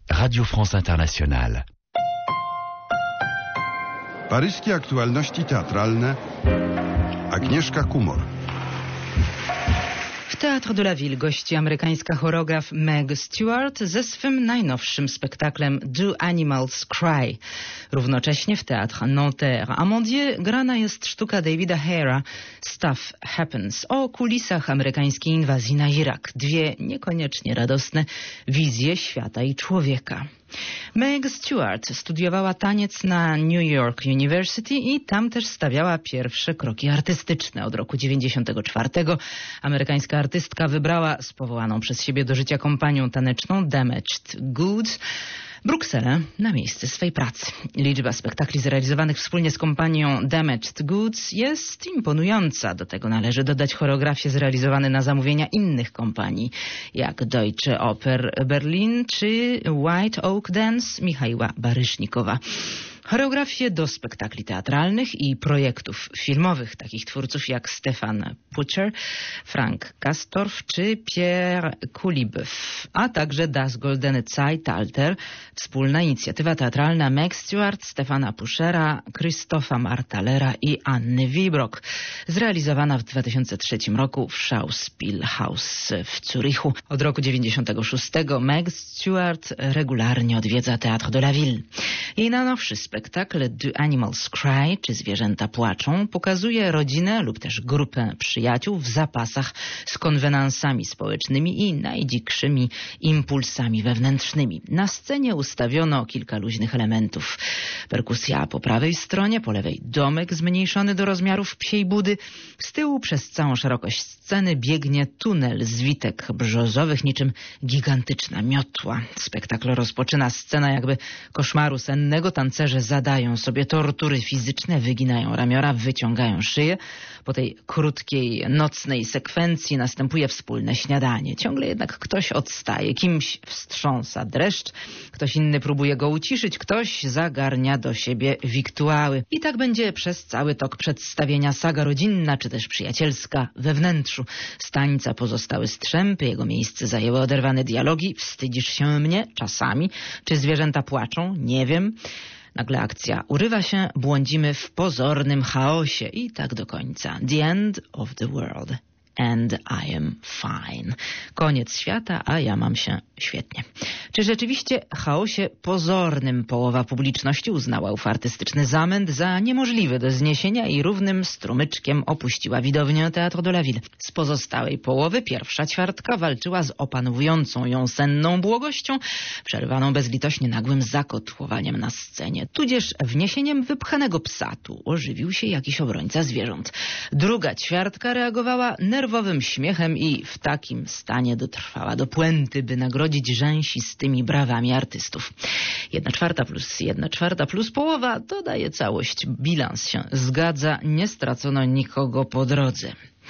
Radio France Internationale. Paryskie aktualności teatralne. Agnieszka Kumor. W Théâtre de la Ville gości amerykańska choreograf Meg Stewart ze swym najnowszym spektaklem Do Animals Cry. Równocześnie w Théâtre Nanterre à Mondieu grana jest sztuka Davida Hayera Stuff Happens o kulisach amerykańskiej inwazji na Irak. Dwie niekoniecznie radosne wizje świata i człowieka. Meg Stewart studiowała taniec na New York University i tam też stawiała pierwsze kroki artystyczne. Od roku dziewięćdziesiątego czwartego amerykańska artystka wybrała z powołaną przez siebie do życia kompanią taneczną Damaged Goods Brukselę na miejsce swej pracy. Liczba spektakli zrealizowanych wspólnie z kompanią Damaged Goods jest imponująca. Do tego należy dodać choreografie zrealizowane na zamówienia innych kompanii, jak Deutsche Oper Berlin czy White Oak Dance Michaiła Barysznikowa. Choreografie do spektakli teatralnych i projektów filmowych takich twórców jak Stefan Pucher, Frank Kastorf czy Pierre Coulibeuf, a także Das Goldene Zeitalter, wspólna inicjatywa teatralna Meg Stewart, Stefana Puchera, Krzysztofa Martalera i Anny Wibrock, zrealizowana w dwa tysiące trzecim roku w Schauspielhaus w Zurichu. Od roku dziewięćdziesiątego szóstego Meg Stewart regularnie odwiedza Théâtre de la Ville. Jej najnowszy spektakl Do Animals Cry, czy Zwierzęta płaczą, pokazuje rodzinę lub też grupę przyjaciół w zapasach z konwenansami społecznymi i najdzikszymi impulsami wewnętrznymi. Na scenie ustawiono kilka luźnych elementów. Perkusja po prawej stronie, po lewej domek zmniejszony do rozmiarów psiej budy. Z tyłu przez całą szerokość sceny biegnie tunel z witek brzozowych, niczym gigantyczna miotła. Spektakl rozpoczyna scena jakby koszmaru sennego. Tancerze zadają sobie tortury fizyczne, wyginają ramiona, wyciągają szyję. Po tej krótkiej, nocnej sekwencji następuje wspólne śniadanie. Ciągle jednak ktoś odstaje, kimś wstrząsa dreszcz, ktoś inny próbuje go uciszyć, ktoś zagarnia do siebie wiktuały. I tak będzie przez cały tok przedstawienia saga rodzinna, czy też przyjacielska we wnętrzu. Z tańca pozostały strzępy, jego miejsce zajęły oderwane dialogi. Wstydzisz się mnie? Czasami. Czy zwierzęta płaczą? Nie wiem. Nagle akcja urywa się, błądzimy w pozornym chaosie i tak do końca. The end of the world. And I am fine. Koniec świata, a ja mam się świetnie. Czy rzeczywiście chaosie pozornym połowa publiczności uznała ów artystyczny zamęt za niemożliwy do zniesienia i równym strumyczkiem opuściła widownię Théâtre de la Ville. Z pozostałej połowy pierwsza ćwiartka walczyła z opanowującą ją senną błogością, przerwaną bezlitośnie nagłym zakotłowaniem na scenie, tudzież wniesieniem wypchanego psa. Tu ożywił się jakiś obrońca zwierząt. Druga ćwiartka reagowała nerwowo, nerwowym śmiechem i w takim stanie dotrwała do puenty, by nagrodzić rzęsistymi brawami artystów. Jedna czwarta plus jedna czwarta plus połowa to daje całość. Bilans się zgadza, nie stracono nikogo po drodze.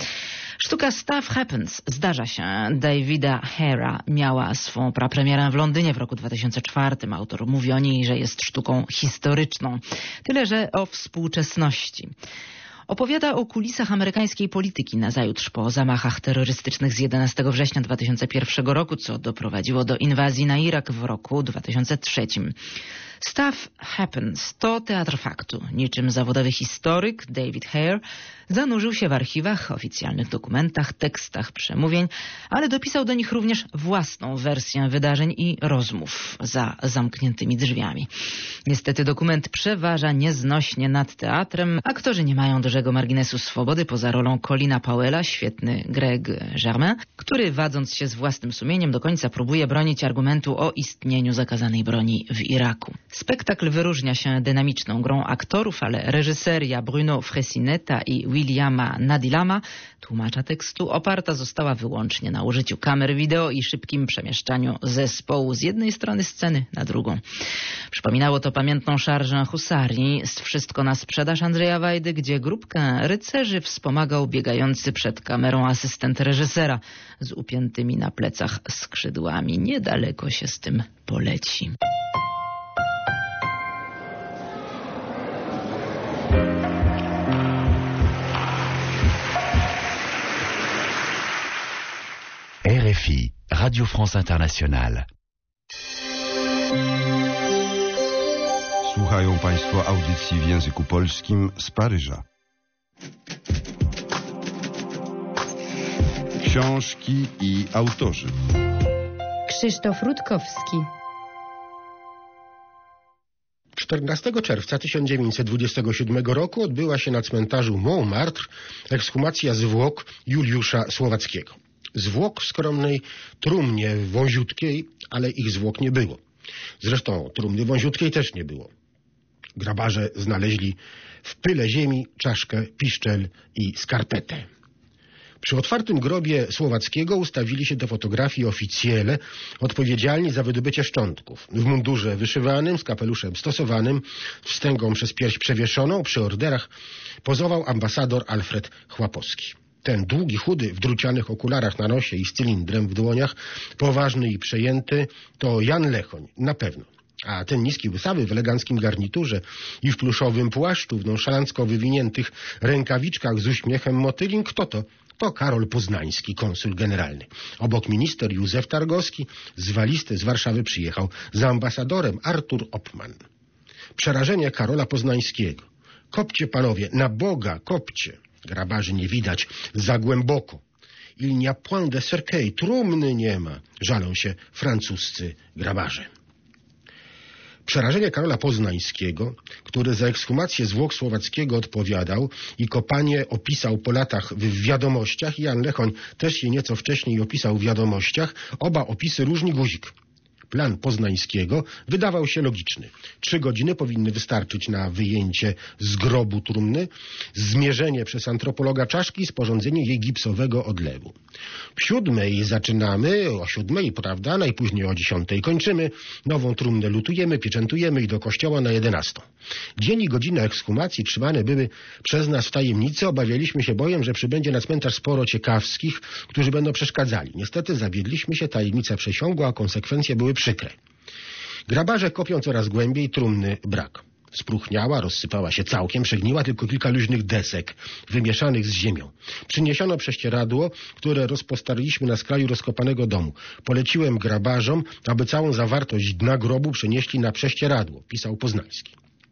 Sztuka Stuff Happens, zdarza się, Davida Hayera miała swą prapremierę w Londynie w roku dwa tysiące czwartym. Autor mówi o niej, że jest sztuką historyczną, tyle że o współczesności. Opowiada o kulisach amerykańskiej polityki nazajutrz po zamachach terrorystycznych z jedenastego września dwa tysiące pierwszego roku, co doprowadziło do inwazji na Irak w roku dwa tysiące trzecim. Stuff Happens to teatr faktu. Niczym zawodowy historyk David Hayer zanurzył się w archiwach, oficjalnych dokumentach, tekstach przemówień, ale dopisał do nich również własną wersję wydarzeń i rozmów za zamkniętymi drzwiami. Niestety dokument przeważa nieznośnie nad teatrem. Aktorzy nie mają dużego marginesu swobody poza rolą Colina Powella, świetny Greg Germain, który wadząc się z własnym sumieniem do końca próbuje bronić argumentu o istnieniu zakazanej broni w Iraku. Spektakl wyróżnia się dynamiczną grą aktorów, ale reżyseria Bruno Fresinetta i Williama Nadilama, tłumacza tekstu, oparta została wyłącznie na użyciu kamer wideo i szybkim przemieszczaniu zespołu z jednej strony sceny na drugą. Przypominało to pamiętną szarżę husarii z Wszystko na sprzedaż Andrzeja Wajdy, gdzie grupkę rycerzy wspomagał biegający przed kamerą asystent reżysera z upiętymi na plecach skrzydłami. Niedaleko się z tym poleci. R F I, Radio France Internationale. Słuchają Państwo audycji w języku polskim z Paryża. Książki i autorzy. Krzysztof Rutkowski. czternastego czerwca tysiąc dziewięćset dwudziestego siódmego roku odbyła się na cmentarzu Montmartre ekshumacja zwłok Juliusza Słowackiego. Zwłok w skromnej trumnie wąziutkiej, ale ich zwłok nie było. Zresztą trumny wąziutkiej też nie było. Grabarze znaleźli w pyle ziemi czaszkę, piszczel i skarpetę. Przy otwartym grobie Słowackiego ustawili się do fotografii oficjele odpowiedzialni za wydobycie szczątków. W mundurze wyszywanym, z kapeluszem stosowanym, wstęgą przez pierś przewieszoną, przy orderach pozował ambasador Alfred Chłapowski. Ten długi, chudy, w drucianych okularach na nosie i z cylindrem w dłoniach, poważny i przejęty, to Jan Lechoń, na pewno. A ten niski, łysawy, w eleganckim garniturze i w pluszowym płaszczu, w nonszalancko wywiniętych rękawiczkach z uśmiechem motylim, kto to? To Karol Poznański, konsul generalny. Obok minister Józef Targowski, zwalisty z Warszawy przyjechał z ambasadorem Artur Oppmann. Przerażenie Karola Poznańskiego. Kopcie, panowie, na Boga, kopcie. Grabarzy nie widać, za głęboko. Il n'y a point de cercueil, trumny nie ma, żalą się francuscy grabarze. Przerażenie Karola Poznańskiego, który za ekshumację zwłok Słowackiego odpowiadał i kopanie opisał po latach w wiadomościach, Jan Lechoń też je nieco wcześniej opisał w wiadomościach, oba opisy różni guzik. Plan Poznańskiego wydawał się logiczny. Trzy godziny powinny wystarczyć na wyjęcie z grobu trumny, zmierzenie przez antropologa czaszki i sporządzenie jej gipsowego odlewu. W siódmej zaczynamy, o siódmej, prawda, najpóźniej o dziesiątej kończymy, nową trumnę lutujemy, pieczętujemy i do kościoła na jedenastą. Dzień i godzina ekshumacji trzymane były przez nas w tajemnicy. Obawialiśmy się bowiem, że przybędzie na cmentarz sporo ciekawskich, którzy będą przeszkadzali. Niestety zawiedliśmy się, tajemnica przesiągła, a konsekwencje były przykre. Grabarze kopią coraz głębiej, trumny brak. Spróchniała, rozsypała się całkiem, przegniła tylko kilka luźnych desek wymieszanych z ziemią. Przyniesiono prześcieradło, które rozpostarliśmy na skraju rozkopanego domu. Poleciłem grabarzom, aby całą zawartość dna grobu przenieśli na prześcieradło, pisał Poznański.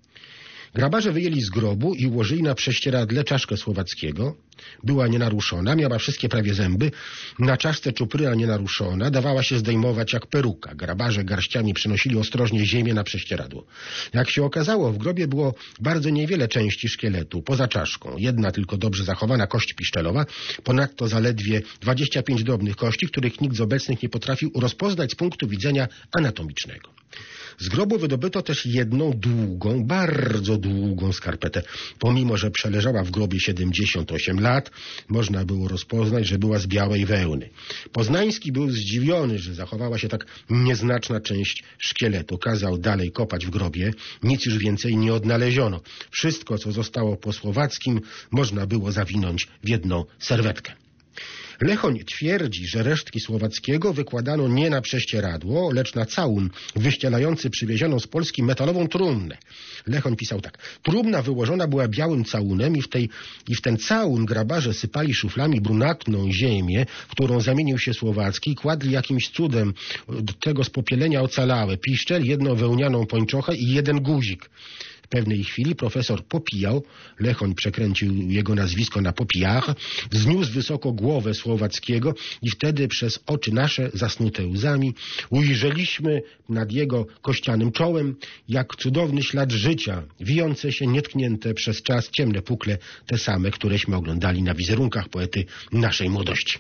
Grabarze wyjęli z grobu i ułożyli na prześcieradle czaszkę Słowackiego. Była nienaruszona, miała wszystkie prawie zęby. Na czaszce czupryna nienaruszona, dawała się zdejmować jak peruka. Grabarze garściami przenosili ostrożnie ziemię na prześcieradło. Jak się okazało, w grobie było bardzo niewiele części szkieletu, poza czaszką. Jedna tylko dobrze zachowana kość piszczelowa, ponadto zaledwie dwadzieścia pięć drobnych kości, których nikt z obecnych nie potrafił rozpoznać z punktu widzenia anatomicznego. Z grobu wydobyto też jedną długą, bardzo długą skarpetę. Pomimo, że przeleżała w grobie siedemdziesiąt osiem lat, można było rozpoznać, że była z białej wełny. Poznański był zdziwiony, że zachowała się tak nieznaczna część szkieletu. Kazał dalej kopać w grobie. Nic już więcej nie odnaleziono. Wszystko, co zostało po Słowackim, można było zawinąć w jedną serwetkę. Lechoń twierdzi, że resztki Słowackiego wykładano nie na prześcieradło, lecz na całun wyścielający przywiezioną z Polski metalową trumnę. Lechoń pisał tak. Trumna wyłożona była białym całunem i w, tej, i w ten całun grabarze sypali szuflami brunatną ziemię, którą zamienił się Słowacki i kładli jakimś cudem do tego spopielenia ocalałe. Piszczel, jedną wełnianą pończochę i jeden guzik. W pewnej chwili profesor Popijał, Lechoń przekręcił jego nazwisko na Popijach, wzniósł wysoko głowę Słowackiego i wtedy przez oczy nasze, zasnute łzami, ujrzeliśmy nad jego kościanym czołem, jak cudowny ślad życia, wijące się nietknięte przez czas ciemne pukle, te same, któreśmy oglądali na wizerunkach poety naszej młodości.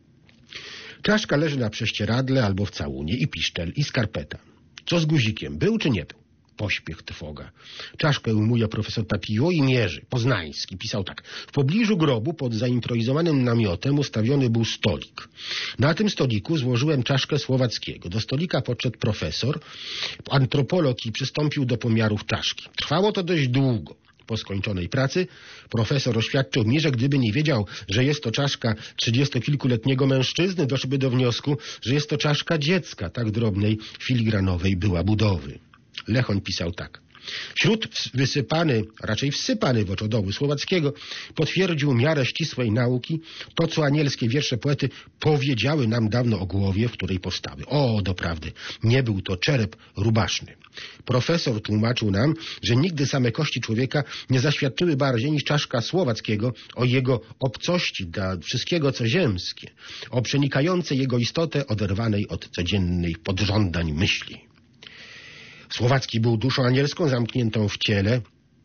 Czaszka leży na prześcieradle albo w całunie i piszczel, i skarpeta. Co z guzikiem? Był czy nie był? Pośpiech, trwoga. Czaszkę ujmuje profesor Papillot i mierzy. Poznański pisał tak. W pobliżu grobu pod zaimprowizowanym namiotem ustawiony był stolik. Na tym stoliku złożyłem czaszkę Słowackiego. Do stolika podszedł profesor, antropolog i przystąpił do pomiarów czaszki. Trwało to dość długo. Po skończonej pracy profesor oświadczył mi, że gdyby nie wiedział, że jest to czaszka trzydziestokilkuletniego mężczyzny, doszłby do wniosku, że jest to czaszka dziecka, tak drobnej, filigranowej była budowy. Lechoń pisał tak. Śród wysypany, raczej wsypany w oczodoły Słowackiego potwierdził miarę ścisłej nauki to, co anielskie wiersze poety powiedziały nam dawno o głowie, w której powstały. O, doprawdy, nie był to czerep rubaszny. Profesor tłumaczył nam, że nigdy same kości człowieka nie zaświadczyły bardziej niż czaszka Słowackiego o jego obcości dla wszystkiego, co ziemskie, o przenikającej jego istotę oderwanej od codziennej podżądań myśli. Słowacki był duszą anielską zamkniętą w ciele,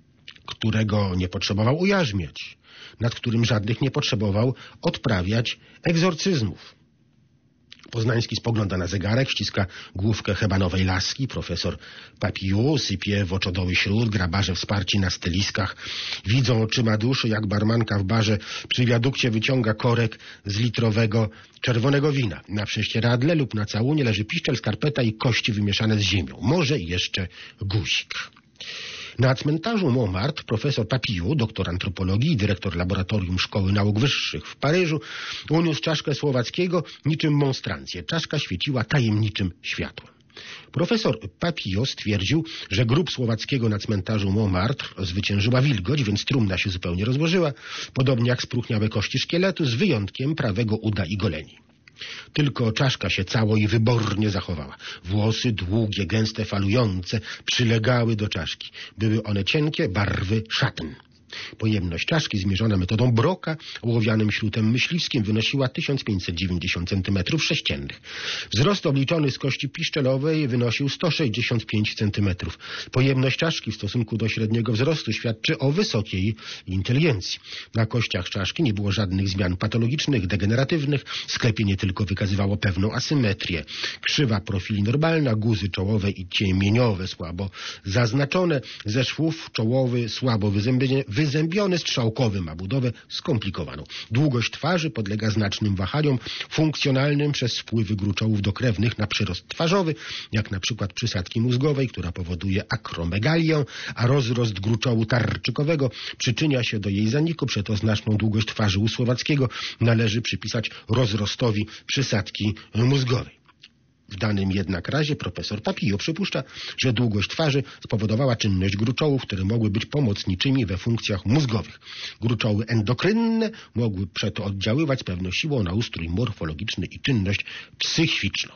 którego nie potrzebował ujarzmiać, nad którym żadnych nie potrzebował odprawiać egzorcyzmów. Poznański spogląda na zegarek, ściska główkę hebanowej laski. Profesor Papillon sypie w oczodoły śród, grabarze wsparci na styliskach widzą oczyma duszy, jak barmanka w barze przy wiadukcie wyciąga korek z litrowego czerwonego wina. Na prześcieradle lub na całunie leży piszczel, skarpeta i kości wymieszane z ziemią. Może jeszcze guzik. Na cmentarzu Montmartre profesor Papillon, doktor antropologii i dyrektor laboratorium Szkoły Nauk Wyższych w Paryżu, uniósł czaszkę Słowackiego niczym monstrancję. Czaszka świeciła tajemniczym światłem. Profesor Papillon stwierdził, że grób Słowackiego na cmentarzu Montmartre zwyciężyła wilgoć, więc trumna się zupełnie rozłożyła, podobnie jak spróchniałe kości szkieletu, z wyjątkiem prawego uda i goleni. Tylko czaszka się cało i wybornie zachowała. Włosy długie, gęste, falujące przylegały do czaszki. Były one cienkie, barwy szatyn. Pojemność czaszki zmierzona metodą Broca ołowianym śrutem myśliwskim wynosiła tysiąc pięćset dziewięćdziesiąt centymetrów sześciennych. Wzrost obliczony z kości piszczelowej wynosił sto sześćdziesiąt pięć centymetrów. Pojemność czaszki w stosunku do średniego wzrostu świadczy o wysokiej inteligencji. Na kościach czaszki nie było żadnych zmian patologicznych, degeneratywnych. Sklepienie tylko wykazywało pewną asymetrię. Krzywa profili normalna, guzy czołowe i ciemieniowe słabo zaznaczone, ze szwów czołowy słabo wyzębienie, wyzębiony, strzałkowy ma budowę skomplikowaną. Długość twarzy podlega znacznym wahaniom funkcjonalnym przez wpływy gruczołów dokrewnych na przyrost twarzowy, jak na przykład przysadki mózgowej, która powoduje akromegalię, a rozrost gruczołu tarczykowego przyczynia się do jej zaniku. Przeto znaczną długość twarzy u Słowackiego należy przypisać rozrostowi przysadki mózgowej. W danym jednak razie profesor Papillon przypuszcza, że długość twarzy spowodowała czynność gruczołów, które mogły być pomocniczymi we funkcjach mózgowych. Gruczoły endokrynne mogły przeto oddziaływać pewną siłą na ustrój morfologiczny i czynność psychiczną.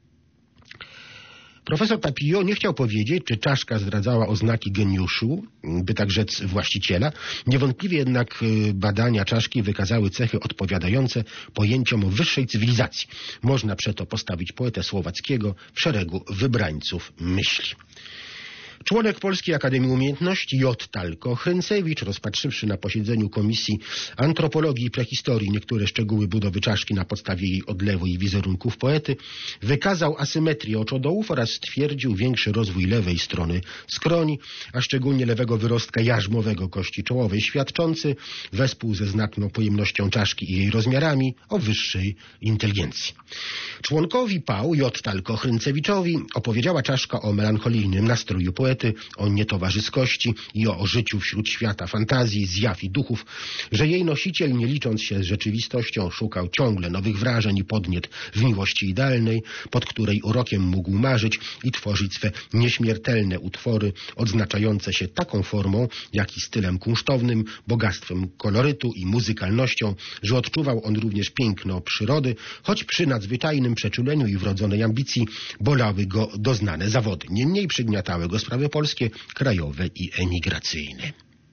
Profesor Papillon nie chciał powiedzieć, czy czaszka zdradzała oznaki geniuszu, by tak rzec właściciela. Niewątpliwie jednak badania czaszki wykazały cechy odpowiadające pojęciom wyższej cywilizacji. Można przeto postawić poetę Słowackiego w szeregu wybrańców myśli. Członek Polskiej Akademii Umiejętności J. Talko Hryncewicz, rozpatrzywszy na posiedzeniu Komisji Antropologii i Prehistorii niektóre szczegóły budowy czaszki na podstawie jej odlewu i wizerunków poety, wykazał asymetrię oczodołów oraz stwierdził większy rozwój lewej strony skroni, a szczególnie lewego wyrostka jarzmowego kości czołowej, świadczący wespół ze znaczną pojemnością czaszki i jej rozmiarami o wyższej inteligencji. Członkowi P A U J. Talko Hryncewiczowi opowiedziała czaszka o melancholijnym nastroju poety, o nietowarzyskości i o życiu wśród świata fantazji, zjaw i duchów, że jej nosiciel, nie licząc się z rzeczywistością, szukał ciągle nowych wrażeń i podniet w miłości idealnej, pod której urokiem mógł marzyć i tworzyć swe nieśmiertelne utwory, odznaczające się taką formą, jak i stylem kunsztownym, bogactwem kolorytu i muzykalnością, że odczuwał on również piękno przyrody, choć przy nadzwyczajnym przeczuleniu i wrodzonej ambicji bolały go doznane zawody. Niemniej przygniatały go sprawy polskie, krajowe i emigracyjne.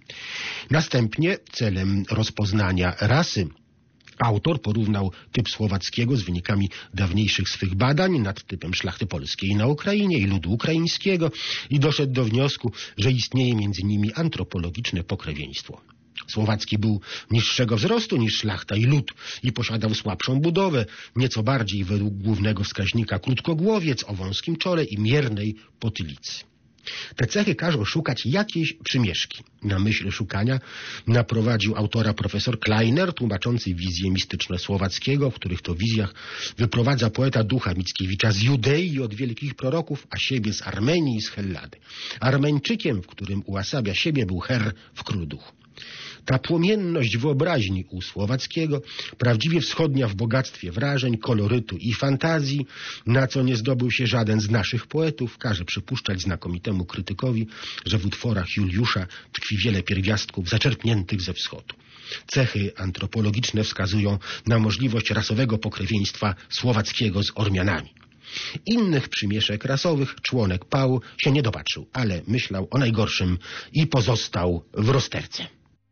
Następnie celem rozpoznania rasy autor porównał typ Słowackiego z wynikami dawniejszych swych badań nad typem szlachty polskiej na Ukrainie i ludu ukraińskiego i doszedł do wniosku, że istnieje między nimi antropologiczne pokrewieństwo. Słowacki był niższego wzrostu niż szlachta i lud i posiadał słabszą budowę, nieco bardziej według głównego wskaźnika krótkogłowiec o wąskim czole i miernej potylicy. Te cechy każą szukać jakiejś przymieszki. Na myśl szukania naprowadził autora profesor Kleiner, tłumaczący wizje mistyczne Słowackiego, w których to wizjach wyprowadza poeta ducha Mickiewicza z Judei od wielkich proroków, a siebie z Armenii i z Hellady. Armeńczykiem, w którym uosabia siebie, był Her w Królu Duchu. Ta płomienność wyobraźni u Słowackiego, prawdziwie wschodnia w bogactwie wrażeń, kolorytu i fantazji, na co nie zdobył się żaden z naszych poetów, każe przypuszczać znakomitemu krytykowi, że w utworach Juliusza tkwi wiele pierwiastków zaczerpniętych ze wschodu. Cechy antropologiczne wskazują na możliwość rasowego pokrewieństwa Słowackiego z Ormianami. Innych przymieszek rasowych członek P A U się nie dopatrzył, ale myślał o najgorszym i pozostał w rozterce.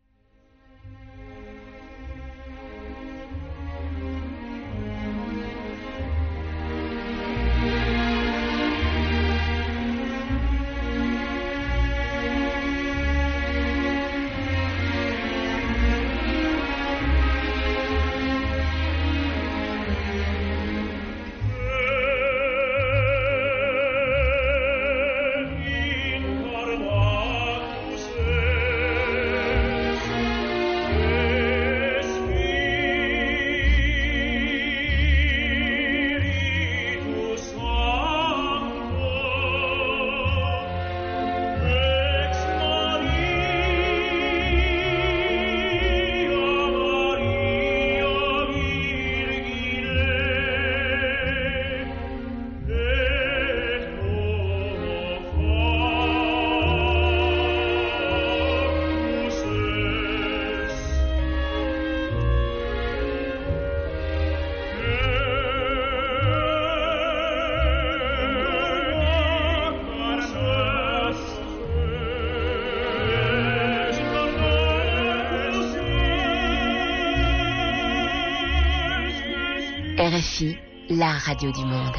R F I, la radio du monde.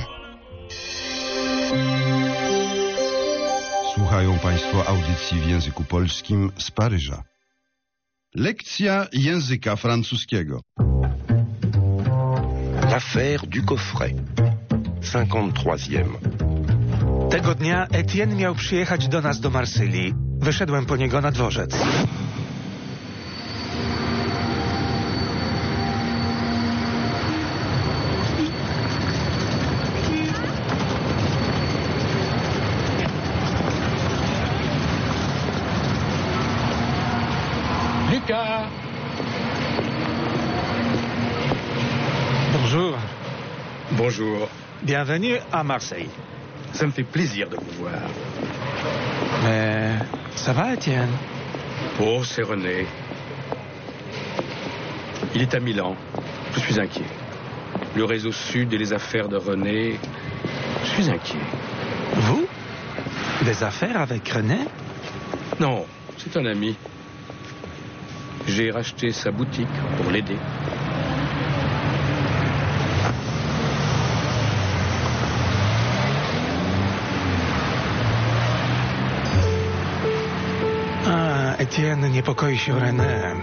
Słuchają Państwo audycji w języku polskim z Paryża. Lekcja języka francuskiego. L'affaire du coffret. cinquante-troisième. Tego dnia Etienne miał przyjechać do nas do Marsylii. Wyszedłem po niego na dworzec. Lucas! Bonjour. Bonjour. Bienvenue à Marseille. Ça me fait plaisir de vous voir. Mais ça va, Étienne? Oh, c'est René. Il est à Milan. Je suis inquiet. Le réseau Sud et les affaires de René... Je suis inquiet. Vous? Des affaires avec René? Non, c'est un ami. J'ai racheté sa boutique pour l'aider. Ah, Étienne niepokoi się René.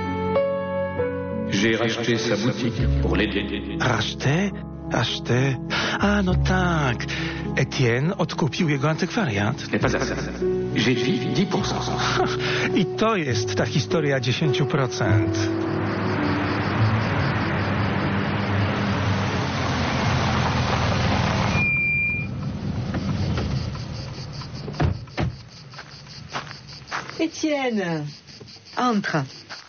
J'ai racheté sa boutique pour l'aider. Racheté? Acheté? A, no tak. Etienne odkupił jego antykwariat. Ce n'est pas assez. J'ai dit dix pour cent. I to jest ta historia dziesięć procent. Étienne, entre.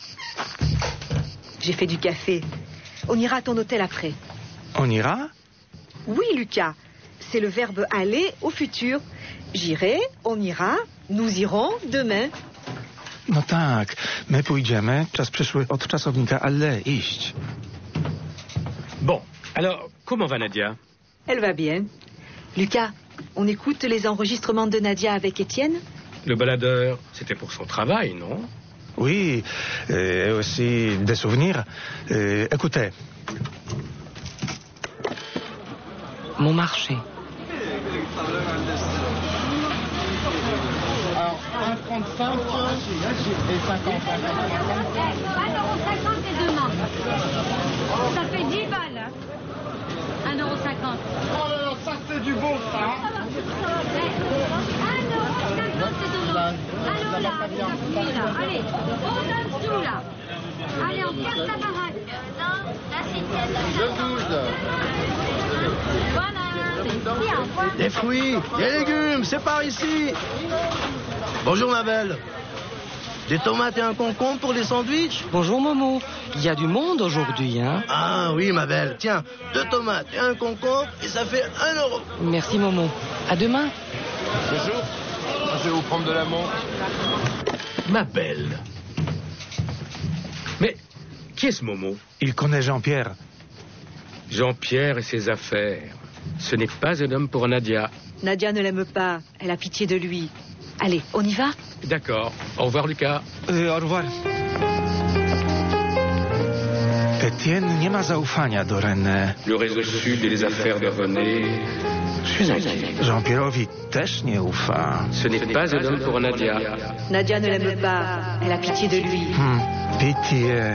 J'ai fait du café. On ira à ton hôtel après. On ira? Oui, Lucas. C'est le verbe aller au futur. J'irai, on ira, nous irons demain. No tak, my pójdziemy. Czas przyszły od czasownika aller, iść. Bon, alors, comment va Nadia? Elle va bien. Lucas, on écoute les enregistrements de Nadia avec Étienne? Le baladeur, c'était pour son travail, non? Oui, et aussi des souvenirs. Euh, écoutez. Mon marché. Alors, un trente-cinq et cinquante. un euro cinquante et deux manches. Ça fait dix balles. un euro cinquante. Oh là là, ça c'est du bon, ça. un euro cinquante et deux manches. Alors là, ça là. Allez, on en dessous là. Allez, on casse la baraque. Non, là c'est deux douze. Voilà. Des fruits, des légumes, c'est par ici. Bonjour ma belle. Des tomates et un concombre pour les sandwichs? Bonjour Momo, il y a du monde aujourd'hui, hein? Ah oui, ma belle. Tiens, deux tomates et un concombre et ça fait un euro. Merci Momo. À demain. Bonjour. Je vais vous prendre de la menthe. Ma belle. Mais qui est ce Momo? Il connaît Jean-Pierre. Jean-Pierre et ses affaires. Ce n'est pas un homme pour Nadia. Nadia ne l'aime pas. Elle a pitié de lui. Allez, on y va? D'accord. Au revoir, Lucas. Euh, au revoir. Etienne nie ma zaufania do René. Le réseau sud et les affaires de René. Je suis inquiet. Jean-Pierre'owi też nie ufa. Ce n'est pas un homme pour Nadia. Nadia ne l'aime pas. Elle a pitié de lui. Hmm, pitié.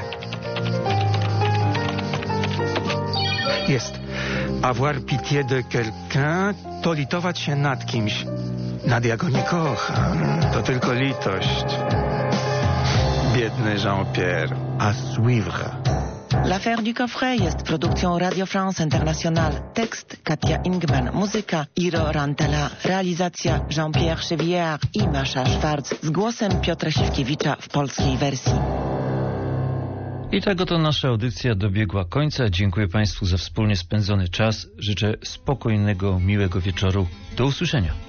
Jest. Avoir pitié de quelqu'un, to litować się nad kimś. Nadia go nie kocha. To tylko litość. Biedny Jean-Pierre. À suivre. L'affaire du coffret jest produkcją Radio France International. Tekst Katia Ingman, muzyka Iro Rantela, realizacja Jean-Pierre Chevier i Masza Szwarc z głosem Piotra Siwkiewicza w polskiej wersji. I tak oto nasza audycja dobiegła końca. Dziękuję Państwu za wspólnie spędzony czas. Życzę spokojnego, miłego wieczoru. Do usłyszenia.